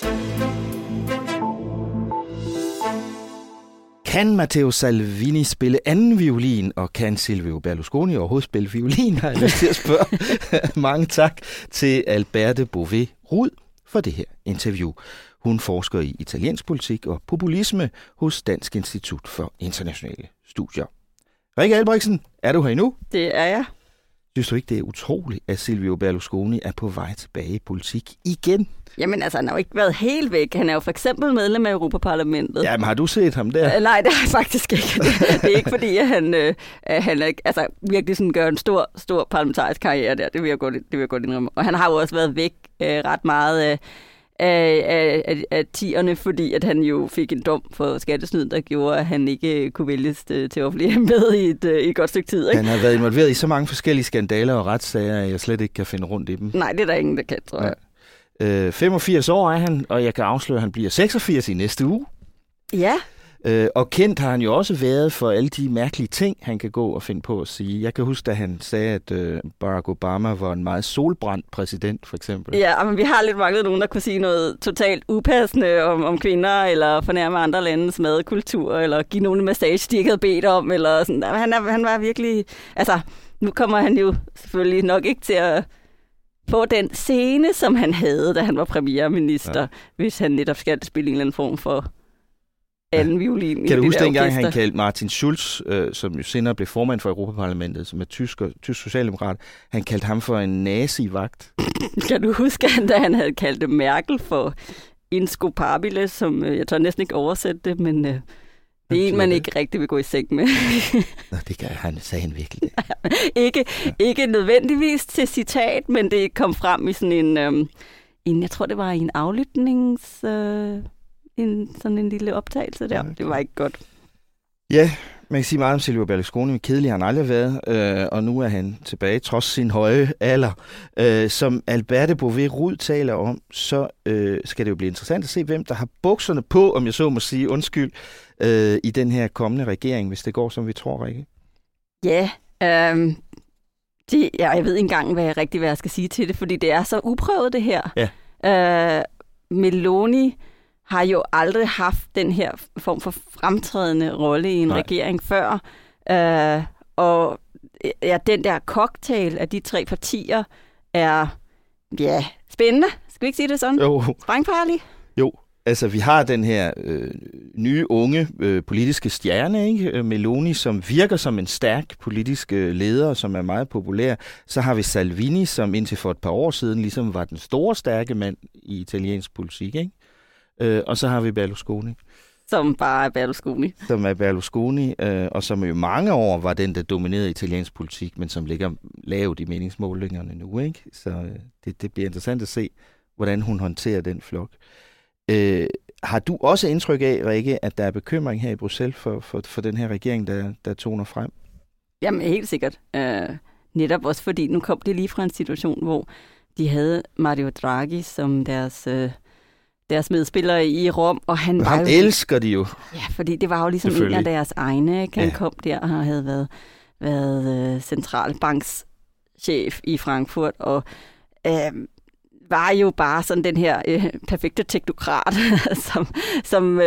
Speaker 9: Kan Matteo Salvini spille anden violin, og kan Silvio Berlusconi overhovedet spille violin, har jeg lyst til at spørge. Mange tak til Alberte Bové-Rud for det her interview. Hun forsker i italiensk politik og populisme hos Dansk Institut for Internationale Studier. Rikke Albrechtsen, er du her endnu?
Speaker 12: Det er jeg.
Speaker 9: Synes du ikke, det er utroligt, at Silvio Berlusconi er på vej tilbage i politik igen?
Speaker 12: Jamen altså, han har jo ikke været helt væk. Han er jo for eksempel medlem af Europaparlamentet.
Speaker 9: Jamen, har du set ham der?
Speaker 12: Nej, det har jeg faktisk ikke. Det er ikke fordi, at han altså, virkelig sådan gør en stor parlamentarisk karriere der. Det vil jeg godt indrømme. Og han har jo også været væk ret meget af tierne, fordi at han jo fik en dom for skattesnyd, der gjorde, at han ikke kunne vælges til offentlig embede i et godt stykke tid. Ikke?
Speaker 9: Han har været involveret i så mange forskellige skandaler og retssager, at jeg slet ikke kan finde rundt i dem.
Speaker 12: Nej, det er der ingen, der kan, tror jeg.
Speaker 9: 85 år er han, og jeg kan afsløre, at han bliver 86 i næste uge.
Speaker 12: Ja.
Speaker 9: Og kendt har han jo også været for alle de mærkelige ting, han kan gå og finde på at sige. Jeg kan huske, da han sagde, at Barack Obama var en meget solbrændt præsident, for eksempel.
Speaker 12: Ja, men vi har lidt manglet nogen, der kunne sige noget totalt upassende om kvinder, eller fornærme andre landes madkultur, eller give nogen en massage, de ikke havde bedt om, eller sådan. Han var virkelig... Altså, nu kommer han jo selvfølgelig nok ikke til at få den scene, som han havde, da han var premierminister, hvis han netop skal spille en eller anden form for anden violin.
Speaker 9: Kan du huske dengang, han kaldte Martin Schulz, som jo senere blev formand for Europaparlamentet, som er tysk socialdemokrat, han kaldte ham for en nazi-vagt?
Speaker 12: Kan du huske, da han havde kaldt Merkel for inskopabile, som jeg tør næsten ikke oversætte det, men det er en, man ikke rigtig vil gå i seng med.
Speaker 9: Nå, det kan han, sagde han virkelig.
Speaker 12: Ikke nødvendigvis til citat, men det kom frem i sådan en jeg tror, det var en aflytnings... sådan en lille optagelse der. Det var ikke godt.
Speaker 9: Ja, man kan sige meget om Silvio Berlusconi, men kedelig har han aldrig været, og nu er han tilbage, trods sin høje alder. Som Alberte Bové-Rud taler om, så skal det jo blive interessant at se, hvem der har bukserne på, om jeg så må sige, i den her kommende regering, hvis det går, som vi tror, Rikke.
Speaker 12: Ja, jeg ved ikke engang, hvad jeg skal sige til det, fordi det er så uprøvet, det her. Ja. Meloni har jo aldrig haft den her form for fremtrædende rolle i en regering før. Og den der cocktail af de tre partier er spændende. Skal vi ikke sige det sådan?
Speaker 9: Jo.
Speaker 12: Sprængfarlig?
Speaker 9: Jo. Altså, vi har den her nye, unge politiske stjerne, ikke? Meloni, som virker som en stærk politisk leder, som er meget populær. Så har vi Salvini, som indtil for et par år siden ligesom var den store, stærke mand i italiensk politik, ikke? Og så har vi Berlusconi.
Speaker 12: Som bare er Berlusconi.
Speaker 9: Som er Berlusconi, og som jo mange år var den, der dominerede italiensk politik, men som ligger lavt i meningsmålingerne nu, ikke? Så det bliver interessant at se, hvordan hun håndterer den flok. Har du også indtryk af, Rikke, at der er bekymring her i Bruxelles for den her regering, der toner frem?
Speaker 12: Jamen, helt sikkert. Netop også fordi, nu kom det lige fra en situation, hvor de havde Mario Draghi som deres medspiller i Rom, og han var
Speaker 9: elsker de jo.
Speaker 12: Ja, fordi det var jo ligesom en af deres egne, ikke? Han kom der og havde været centralbankschef i Frankfurt, og var jo bare sådan den her perfekte teknokrat, som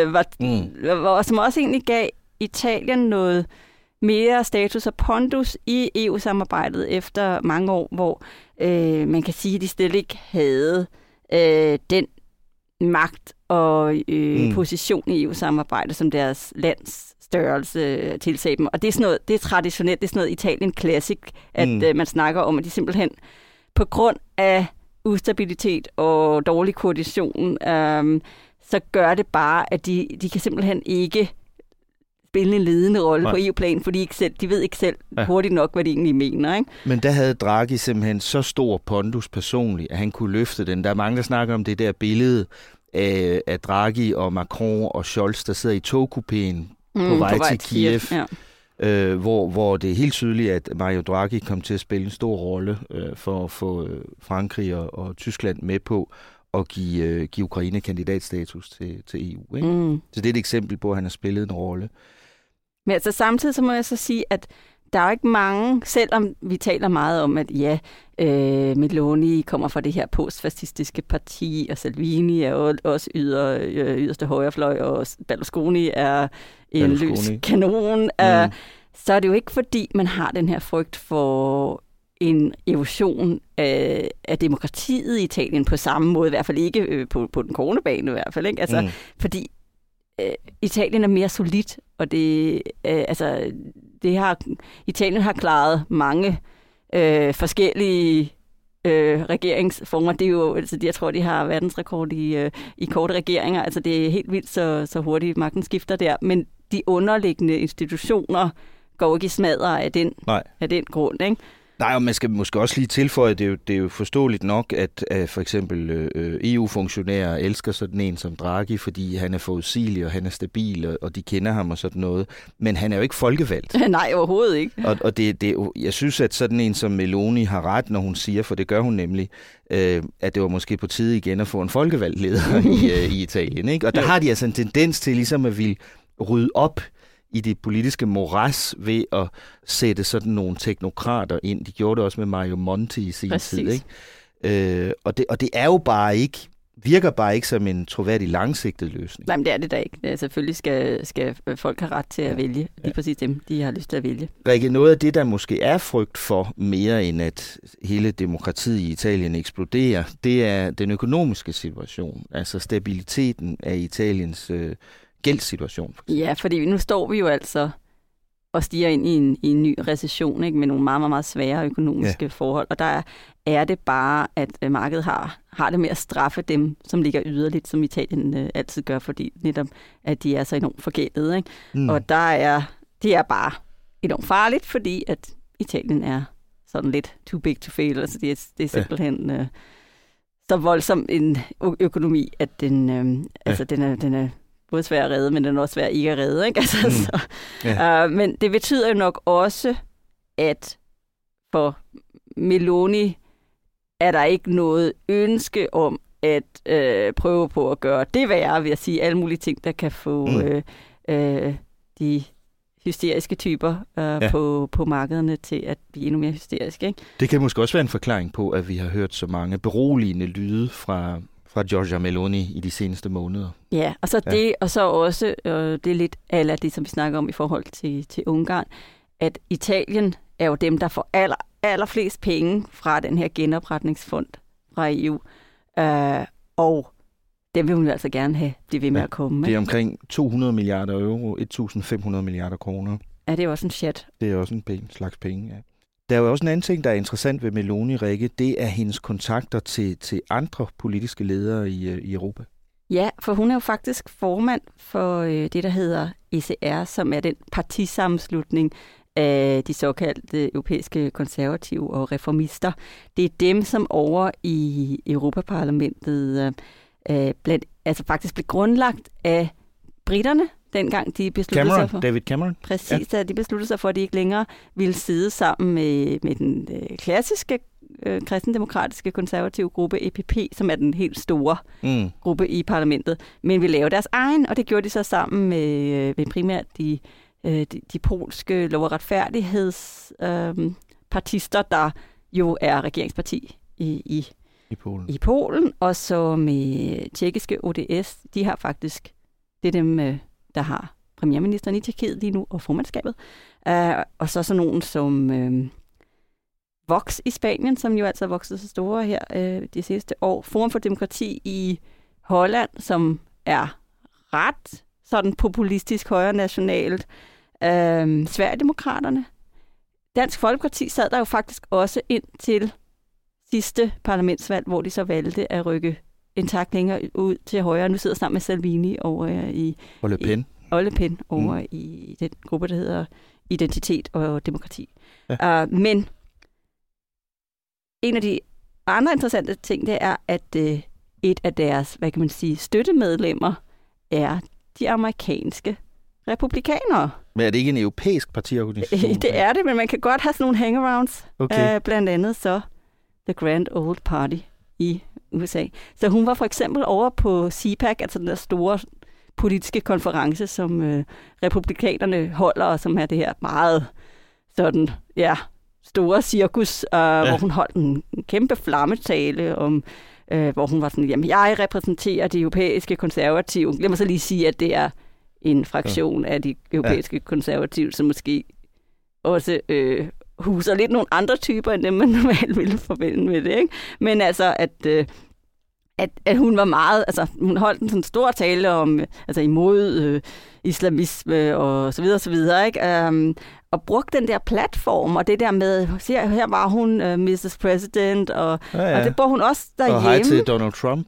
Speaker 12: også egentlig gav Italien noget mere status og pondus i EU-samarbejdet efter mange år, hvor man kan sige, at de slet ikke havde den magt og position i EU-samarbejdet, som deres lands størrelse tilsagde dem. Og det er sådan noget, det er traditionelt, det er sådan noget Italien Classic, at man snakker om, at de simpelthen på grund af ustabilitet og dårlig koordination, så gør det bare, at de kan simpelthen ikke spille en ledende rolle på EU-plan, fordi de ved ikke selv hurtigt nok, hvad de egentlig mener. Ikke?
Speaker 9: Men der havde Draghi simpelthen så stor pondus personligt, at han kunne løfte den. Der er mange, der snakker om det der billede af Draghi og Macron og Scholz, der sidder i togkupéen på vej til Kiev. Ja. Hvor det er helt tydeligt, at Mario Draghi kom til at spille en stor rolle for at få Frankrig og Tyskland med på at give Ukraine kandidatstatus til EU. Ikke? Så det er et eksempel på, at han har spillet en rolle.
Speaker 12: Men altså samtidig så må jeg så sige, at der er ikke mange, selvom vi taler meget om, at Meloni kommer fra det her postfascistiske parti, og Salvini er jo også yderste højrefløj, og Berlusconi er en løs kanon. Så er det jo ikke, fordi man har den her frygt for en erosion af demokratiet i Italien på samme måde, i hvert fald ikke på den korte bane i hvert fald. Ikke? Altså, fordi Italien er mere solidt, og Italien har klaret mange forskellige regeringsformer. Det er jo, altså, jeg tror, de har verdensrekord i korte regeringer. Altså, det er helt vildt, så hurtigt magten skifter der. Men de underliggende institutioner går ikke i smadre af den grund, ikke?
Speaker 9: Nej, og man skal måske også lige tilføje, det er jo forståeligt nok, at for eksempel EU-funktionærer elsker sådan en som Draghi, fordi han er forudsigelig, og han er stabil, og de kender ham og sådan noget. Men han er jo ikke folkevalgt.
Speaker 12: Nej, overhovedet ikke.
Speaker 9: Og jeg synes, at sådan en som Meloni har ret, når hun siger, for det gør hun nemlig, at det var måske på tide igen at få en folkevalgt leder i Italien. Ikke? Og der har de altså en tendens til ligesom at ville rydde op i det politiske moras ved at sætte sådan nogle teknokrater ind. De gjorde det også med Mario Monti i sin tid. Ikke? Og det er jo bare ikke virker bare ikke som en troværdig langsigtet løsning.
Speaker 12: Nej, men det er det da ikke. Selvfølgelig skal folk have ret til at vælge lige præcis dem, de har lyst til at vælge.
Speaker 9: Rikke, noget af det, der måske er frygt for mere end at hele demokratiet i Italien eksploderer, det er den økonomiske situation, altså stabiliteten af Italiens gældssituation.
Speaker 12: Ja, fordi nu står vi jo altså og stiger ind i en ny recession, ikke, med nogle meget, meget, meget svære økonomiske forhold. Og der er det bare, at markedet har det med at straffe dem, som ligger yderligt, som Italien altid gør, fordi netop, at de er så enormt forgældede. Ikke? Og det er bare enormt farligt, fordi at Italien er sådan lidt too big to fail. Altså det er simpelthen så voldsom en økonomi, at den er både svær at redde, men den er også svær ikke at redde. Ikke? Altså, men det betyder jo nok også, at for Meloni er der ikke noget ønske om at prøve på at gøre det værre, ved at sige alle mulige ting, der kan få de hysteriske typer på markederne til at blive endnu mere hysteriske. Ikke?
Speaker 9: Det kan måske også være en forklaring på, at vi har hørt så mange beroligende lyde fra Giorgia Meloni i de seneste måneder. Ja,
Speaker 12: og så det, og så også, det er lidt ala det, som vi snakker om i forhold til Ungarn, at Italien er jo dem, der får allerflest penge fra den her genopretningsfond fra EU. Og dem vil hun altså gerne have, det vil med at komme.
Speaker 9: Det er omkring 200 milliarder euro, 1.500 milliarder kroner.
Speaker 12: Ja, det er også en chat.
Speaker 9: Det er også en slags penge, ja. Der er jo også en anden ting, der er interessant ved Meloni, Rikke, det er hendes kontakter til andre politiske ledere i Europa.
Speaker 12: Ja, for hun er jo faktisk formand for det, der hedder ECR, som er den partisammenslutning af de såkaldte europæiske konservative og reformister. Det er dem, som over i Europaparlamentet faktisk blev grundlagt af britterne, dengang de besluttede sig for...
Speaker 9: David Cameron.
Speaker 12: Præcis, da de besluttede sig for, at de ikke længere ville sidde sammen med den klassiske kristendemokratiske konservative gruppe EPP, som er den helt store gruppe i parlamentet, men ville lave deres egen, og det gjorde de så sammen med primært de polske lov- og retfærdighedspartister, der jo er regeringsparti i Polen, og så med tjekkiske ODS, de har faktisk, det er dem, der har premierministeren i Tjekkiet lige nu, og formandskabet. Og så sådan nogen som Vox i Spanien, som jo altså er vokset så store her de sidste år. Forum for Demokrati i Holland, som er ret sådan populistisk højre nationalt. Sverigedemokraterne. Dansk Folkeparti sad der jo faktisk også ind til sidste parlamentsvalg, hvor de så valgte at rykke en tak længere ud til højre. Nu sidder sammen med Salvini over i...
Speaker 9: Og Le Pen.
Speaker 12: Og Le Pen over i den gruppe, der hedder Identitet og Demokrati. Ja. Men en af de andre interessante ting, det er, at et af deres, hvad kan man sige, støttemedlemmer er de amerikanske republikanere.
Speaker 9: Men er det ikke en europæisk partiorganisation?
Speaker 12: Det er det, men man kan godt have sådan nogle hangarounds. Okay. Blandt andet så The Grand Old Party i USA. Så hun var for eksempel over på CPAC, altså den der store politiske konference, som republikanerne holder, og som er det her meget sådan, store cirkus, hvor hun holdt en kæmpe flammetale om, hvor hun var sådan, jamen jeg repræsenterer de europæiske konservative. Lad mig så lige sige, at det er en fraktion af de europæiske konservative, som måske også huser lidt nogle andre typer, end dem man normalt ville forbinde med det. Ikke? Men altså, at hun var meget, altså hun holdt en sådan stor tale om, altså imod islamisme og så videre, ikke? Og brugte den der platform, og det der med, her var hun Mrs. President, og det brugte hun også derhjemme.
Speaker 9: Og hej til Donald Trump.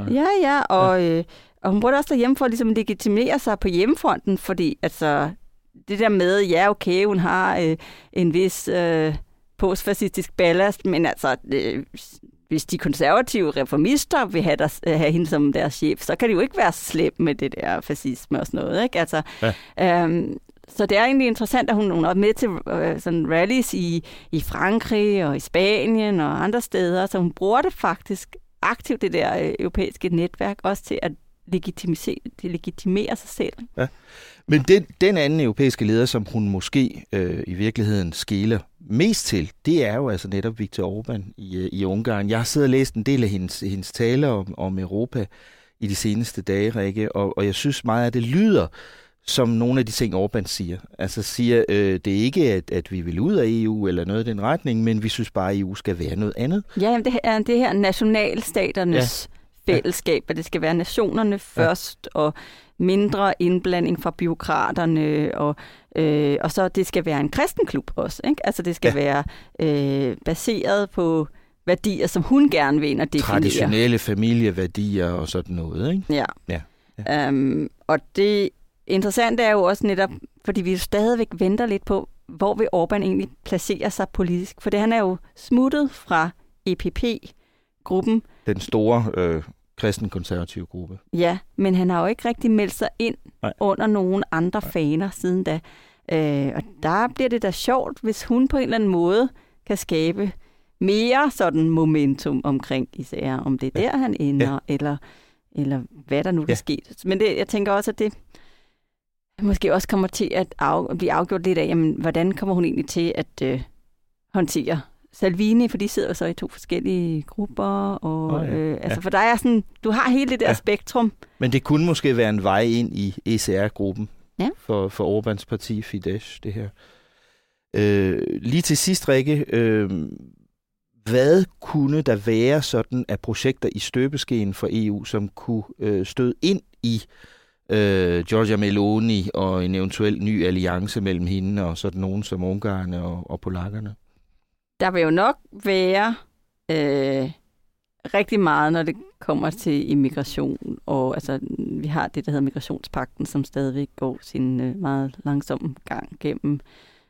Speaker 12: Og hun brugte også derhjemme for at ligesom legitimere sig på hjemmefronten, fordi altså det der med, hun har en vis postfascistisk ballast, men altså hvis de konservative reformister vil have hende som deres chef, så kan det jo ikke være slemt med det der fascisme og sådan noget, ikke? Altså, så det er egentlig interessant, at hun er med til sådan rallies i Frankrig og i Spanien og andre steder, så hun bruger det faktisk aktivt, det der europæiske netværk, også til at legitimere sig selv.
Speaker 9: Ja. Men den anden europæiske leder, som hun måske i virkeligheden skeler mest til, det er jo altså netop Viktor Orbán i Ungarn. Jeg har siddet og læst en del af hendes taler om Europa i de seneste dage, Rikke, og jeg synes meget, at det lyder som nogle af de ting, Orbán siger. Altså siger, det er ikke, at vi vil ud af EU eller noget i den retning, men vi synes bare, at EU skal være noget andet.
Speaker 12: Ja, det er det her nationalstaternes fællesskab, at det skal være nationerne først, og mindre indblanding fra bureaukraterne, og så det skal være en kristenklub også. Ikke? Altså det skal være baseret på værdier, som hun gerne vil ind og definere.
Speaker 9: Traditionelle familieværdier og sådan noget, ikke?
Speaker 12: Ja. Og det interessante er jo også netop, fordi vi stadigvæk venter lidt på, hvor vil Orbán egentlig placere sig politisk. For han er jo smuttet fra EPP-gruppen.
Speaker 9: Den store kristen-konservative gruppe.
Speaker 12: Ja, men han har jo ikke rigtig meldt sig ind under nogen andre faner siden da. Og der bliver det da sjovt, hvis hun på en eller anden måde kan skabe mere sådan momentum omkring især, om det er der, han ender, eller hvad der nu kan ske. Men jeg tænker også, at det måske også kommer til at blive afgjort lidt af, jamen, hvordan kommer hun egentlig til at håndtere Salvini, for de sidder jo så i 2 forskellige grupper, og for der er sådan, du har hele det der spektrum.
Speaker 9: Men det kunne måske være en vej ind i ECR-gruppen for Orbáns parti, Fidesz, det her. Lige til sidst, Rikke, hvad kunne der være sådan af projekter i støbeskeen for EU, som kunne støde ind i Giorgia Meloni og en eventuel ny alliance mellem hende og sådan nogen som ungarerne og polakkerne?
Speaker 12: Der vil jo nok være rigtig meget, når det kommer til immigration, og altså, vi har det, der hedder migrationspagten, som stadigvæk går sin meget langsomme gang gennem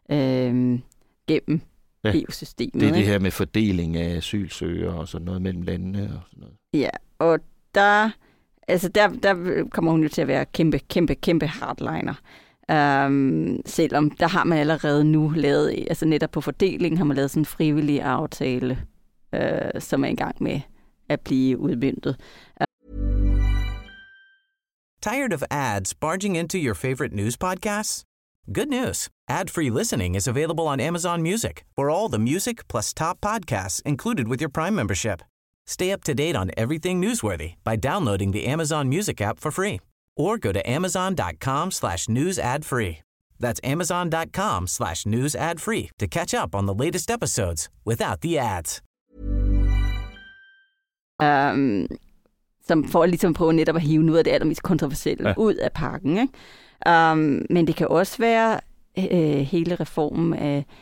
Speaker 12: EU-systemet.
Speaker 9: Det er det her med fordeling af asylsøgere og sådan noget mellem landene og sådan noget.
Speaker 12: Ja, og der kommer hun jo til at være kæmpe hardliner. Selvom der har man allerede nu lavet, altså netop på fordelingen har man lavet sådan en frivillig aftale, som er i gang med at blive udmøntet.
Speaker 1: Tired of ads barging into your favorite news podcasts? Good news. Ad-free listening is available on Amazon Music for all the music plus top podcasts included with your Prime membership. Stay up to date on everything newsworthy by downloading the Amazon Music app for free or go to amazon.com/news ad free. That's amazon.com/news ad free to catch up on the latest episodes without the ads.
Speaker 12: Som for at ligesom prøve netop at hive noget af det allermest kontroversielle ud af pakken. Ikke? Men det kan også være hele reformen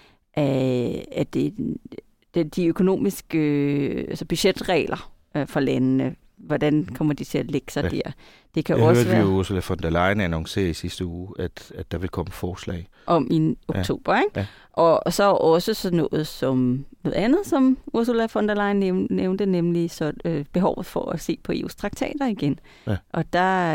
Speaker 12: af de økonomiske altså budgetregler for landene. Hvordan kommer de til at lægge sig der? Det kan også være...
Speaker 9: hørte vi jo Ursula von der Leyen annoncere i sidste uge, at der vil komme forslag.
Speaker 12: Om i oktober, ikke? Ja. Og så også sådan noget andet, som Ursula von der Leyen nævnte, nemlig så, behovet for at se på EU's traktater igen. Ja. Og der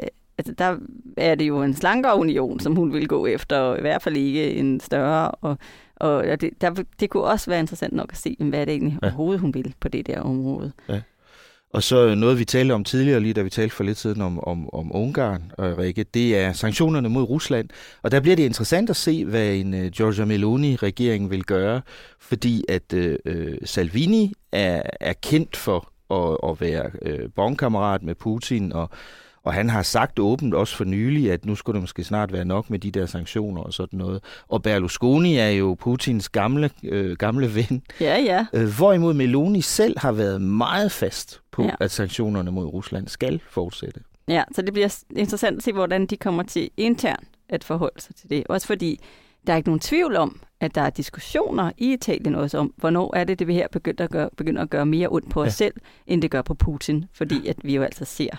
Speaker 12: er det jo en slankere union, som hun vil gå efter, og i hvert fald ikke en større. Og det kunne også være interessant nok at se, hvad det egentlig overhovedet hun vil på det der område. Ja.
Speaker 9: Og så noget, vi talte om tidligere, lige da vi talte for lidt siden om Ungarn, Rikke, det er sanktionerne mod Rusland. Og der bliver det interessant at se, hvad en Giorgia Meloni-regering vil gøre, fordi at Salvini er kendt for at være bonkammerat med Putin, og han har sagt åbent også for nylig, at nu skulle det måske snart være nok med de der sanktioner og sådan noget. Og Berlusconi er jo Putins gamle ven.
Speaker 12: Ja.
Speaker 9: Hvorimod Meloni selv har været meget fast på, at sanktionerne mod Rusland skal fortsætte.
Speaker 12: Ja, så det bliver interessant at se, hvordan de kommer til internt at forholde sig til det. Også fordi der er ikke nogen tvivl om, at der er diskussioner i Italien også om, hvornår er det vi her begynder at gøre mere ondt på os selv, end det gør på Putin. Fordi at vi jo altså ser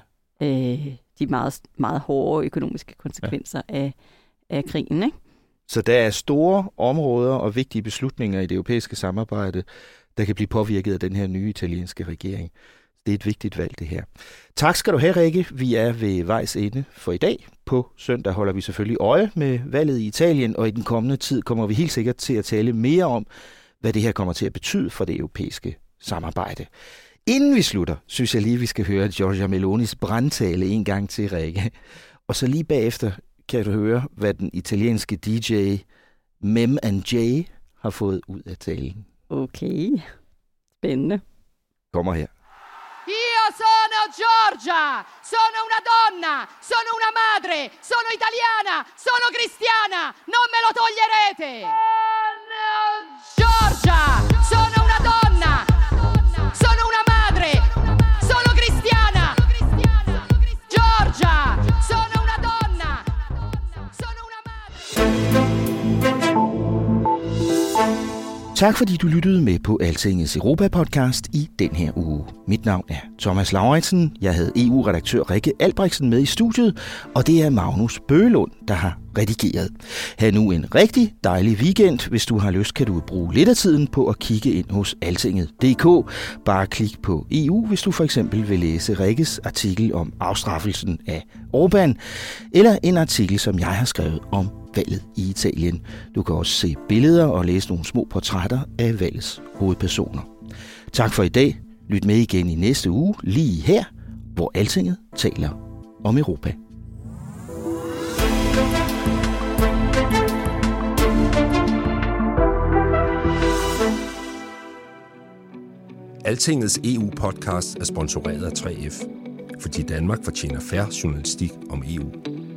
Speaker 12: de meget, meget hårde økonomiske konsekvenser af krigen, ikke?
Speaker 9: Så der er store områder og vigtige beslutninger i det europæiske samarbejde, der kan blive påvirket af den her nye italienske regering. Det er et vigtigt valg, det her. Tak skal du have, Rikke. Vi er ved vejs ende for i dag. På søndag holder vi selvfølgelig øje med valget i Italien, og i den kommende tid kommer vi helt sikkert til at tale mere om, hvad det her kommer til at betyde for det europæiske samarbejde. Inden vi slutter, synes jeg lige, vi skal høre Giorgia Melonis brandtale en gang til, Rikke. Og så lige bagefter kan du høre, hvad den italienske DJ Mem and Jay har fået ud af talen.
Speaker 12: Okay. Spændende.
Speaker 9: Kommer her.
Speaker 8: Io sono Giorgia, sono una donna, sono una madre, sono italiana, sono cristiana, non me lo toglierete. Giorgia, sono una donna, sono una madre, sono cristiana. Giorgia, sono una donna, sono una madre.
Speaker 9: Tak fordi du lyttede med på Altingets Europa-podcast i den her uge. Mit navn er Thomas Lauritsen. Jeg havde EU-redaktør Rikke Albrechtsen med i studiet, og det er Magnus Bøgelund, der har redigeret. Ha' nu en rigtig dejlig weekend. Hvis du har lyst, kan du bruge lidt af tiden på at kigge ind hos altinget.dk. Bare klik på EU, hvis du for eksempel vil læse Rikkes artikel om afstraffelsen af Orbán, eller en artikel, som jeg har skrevet om valget i Italien. Du kan også se billeder og læse nogle små portrætter af valgets hovedpersoner. Tak for i dag. Lyt med igen i næste uge, lige her, hvor Altinget taler om Europa.
Speaker 11: Altingets EU-podcast er sponsoreret af 3F, fordi Danmark fortjener fair journalistik om EU.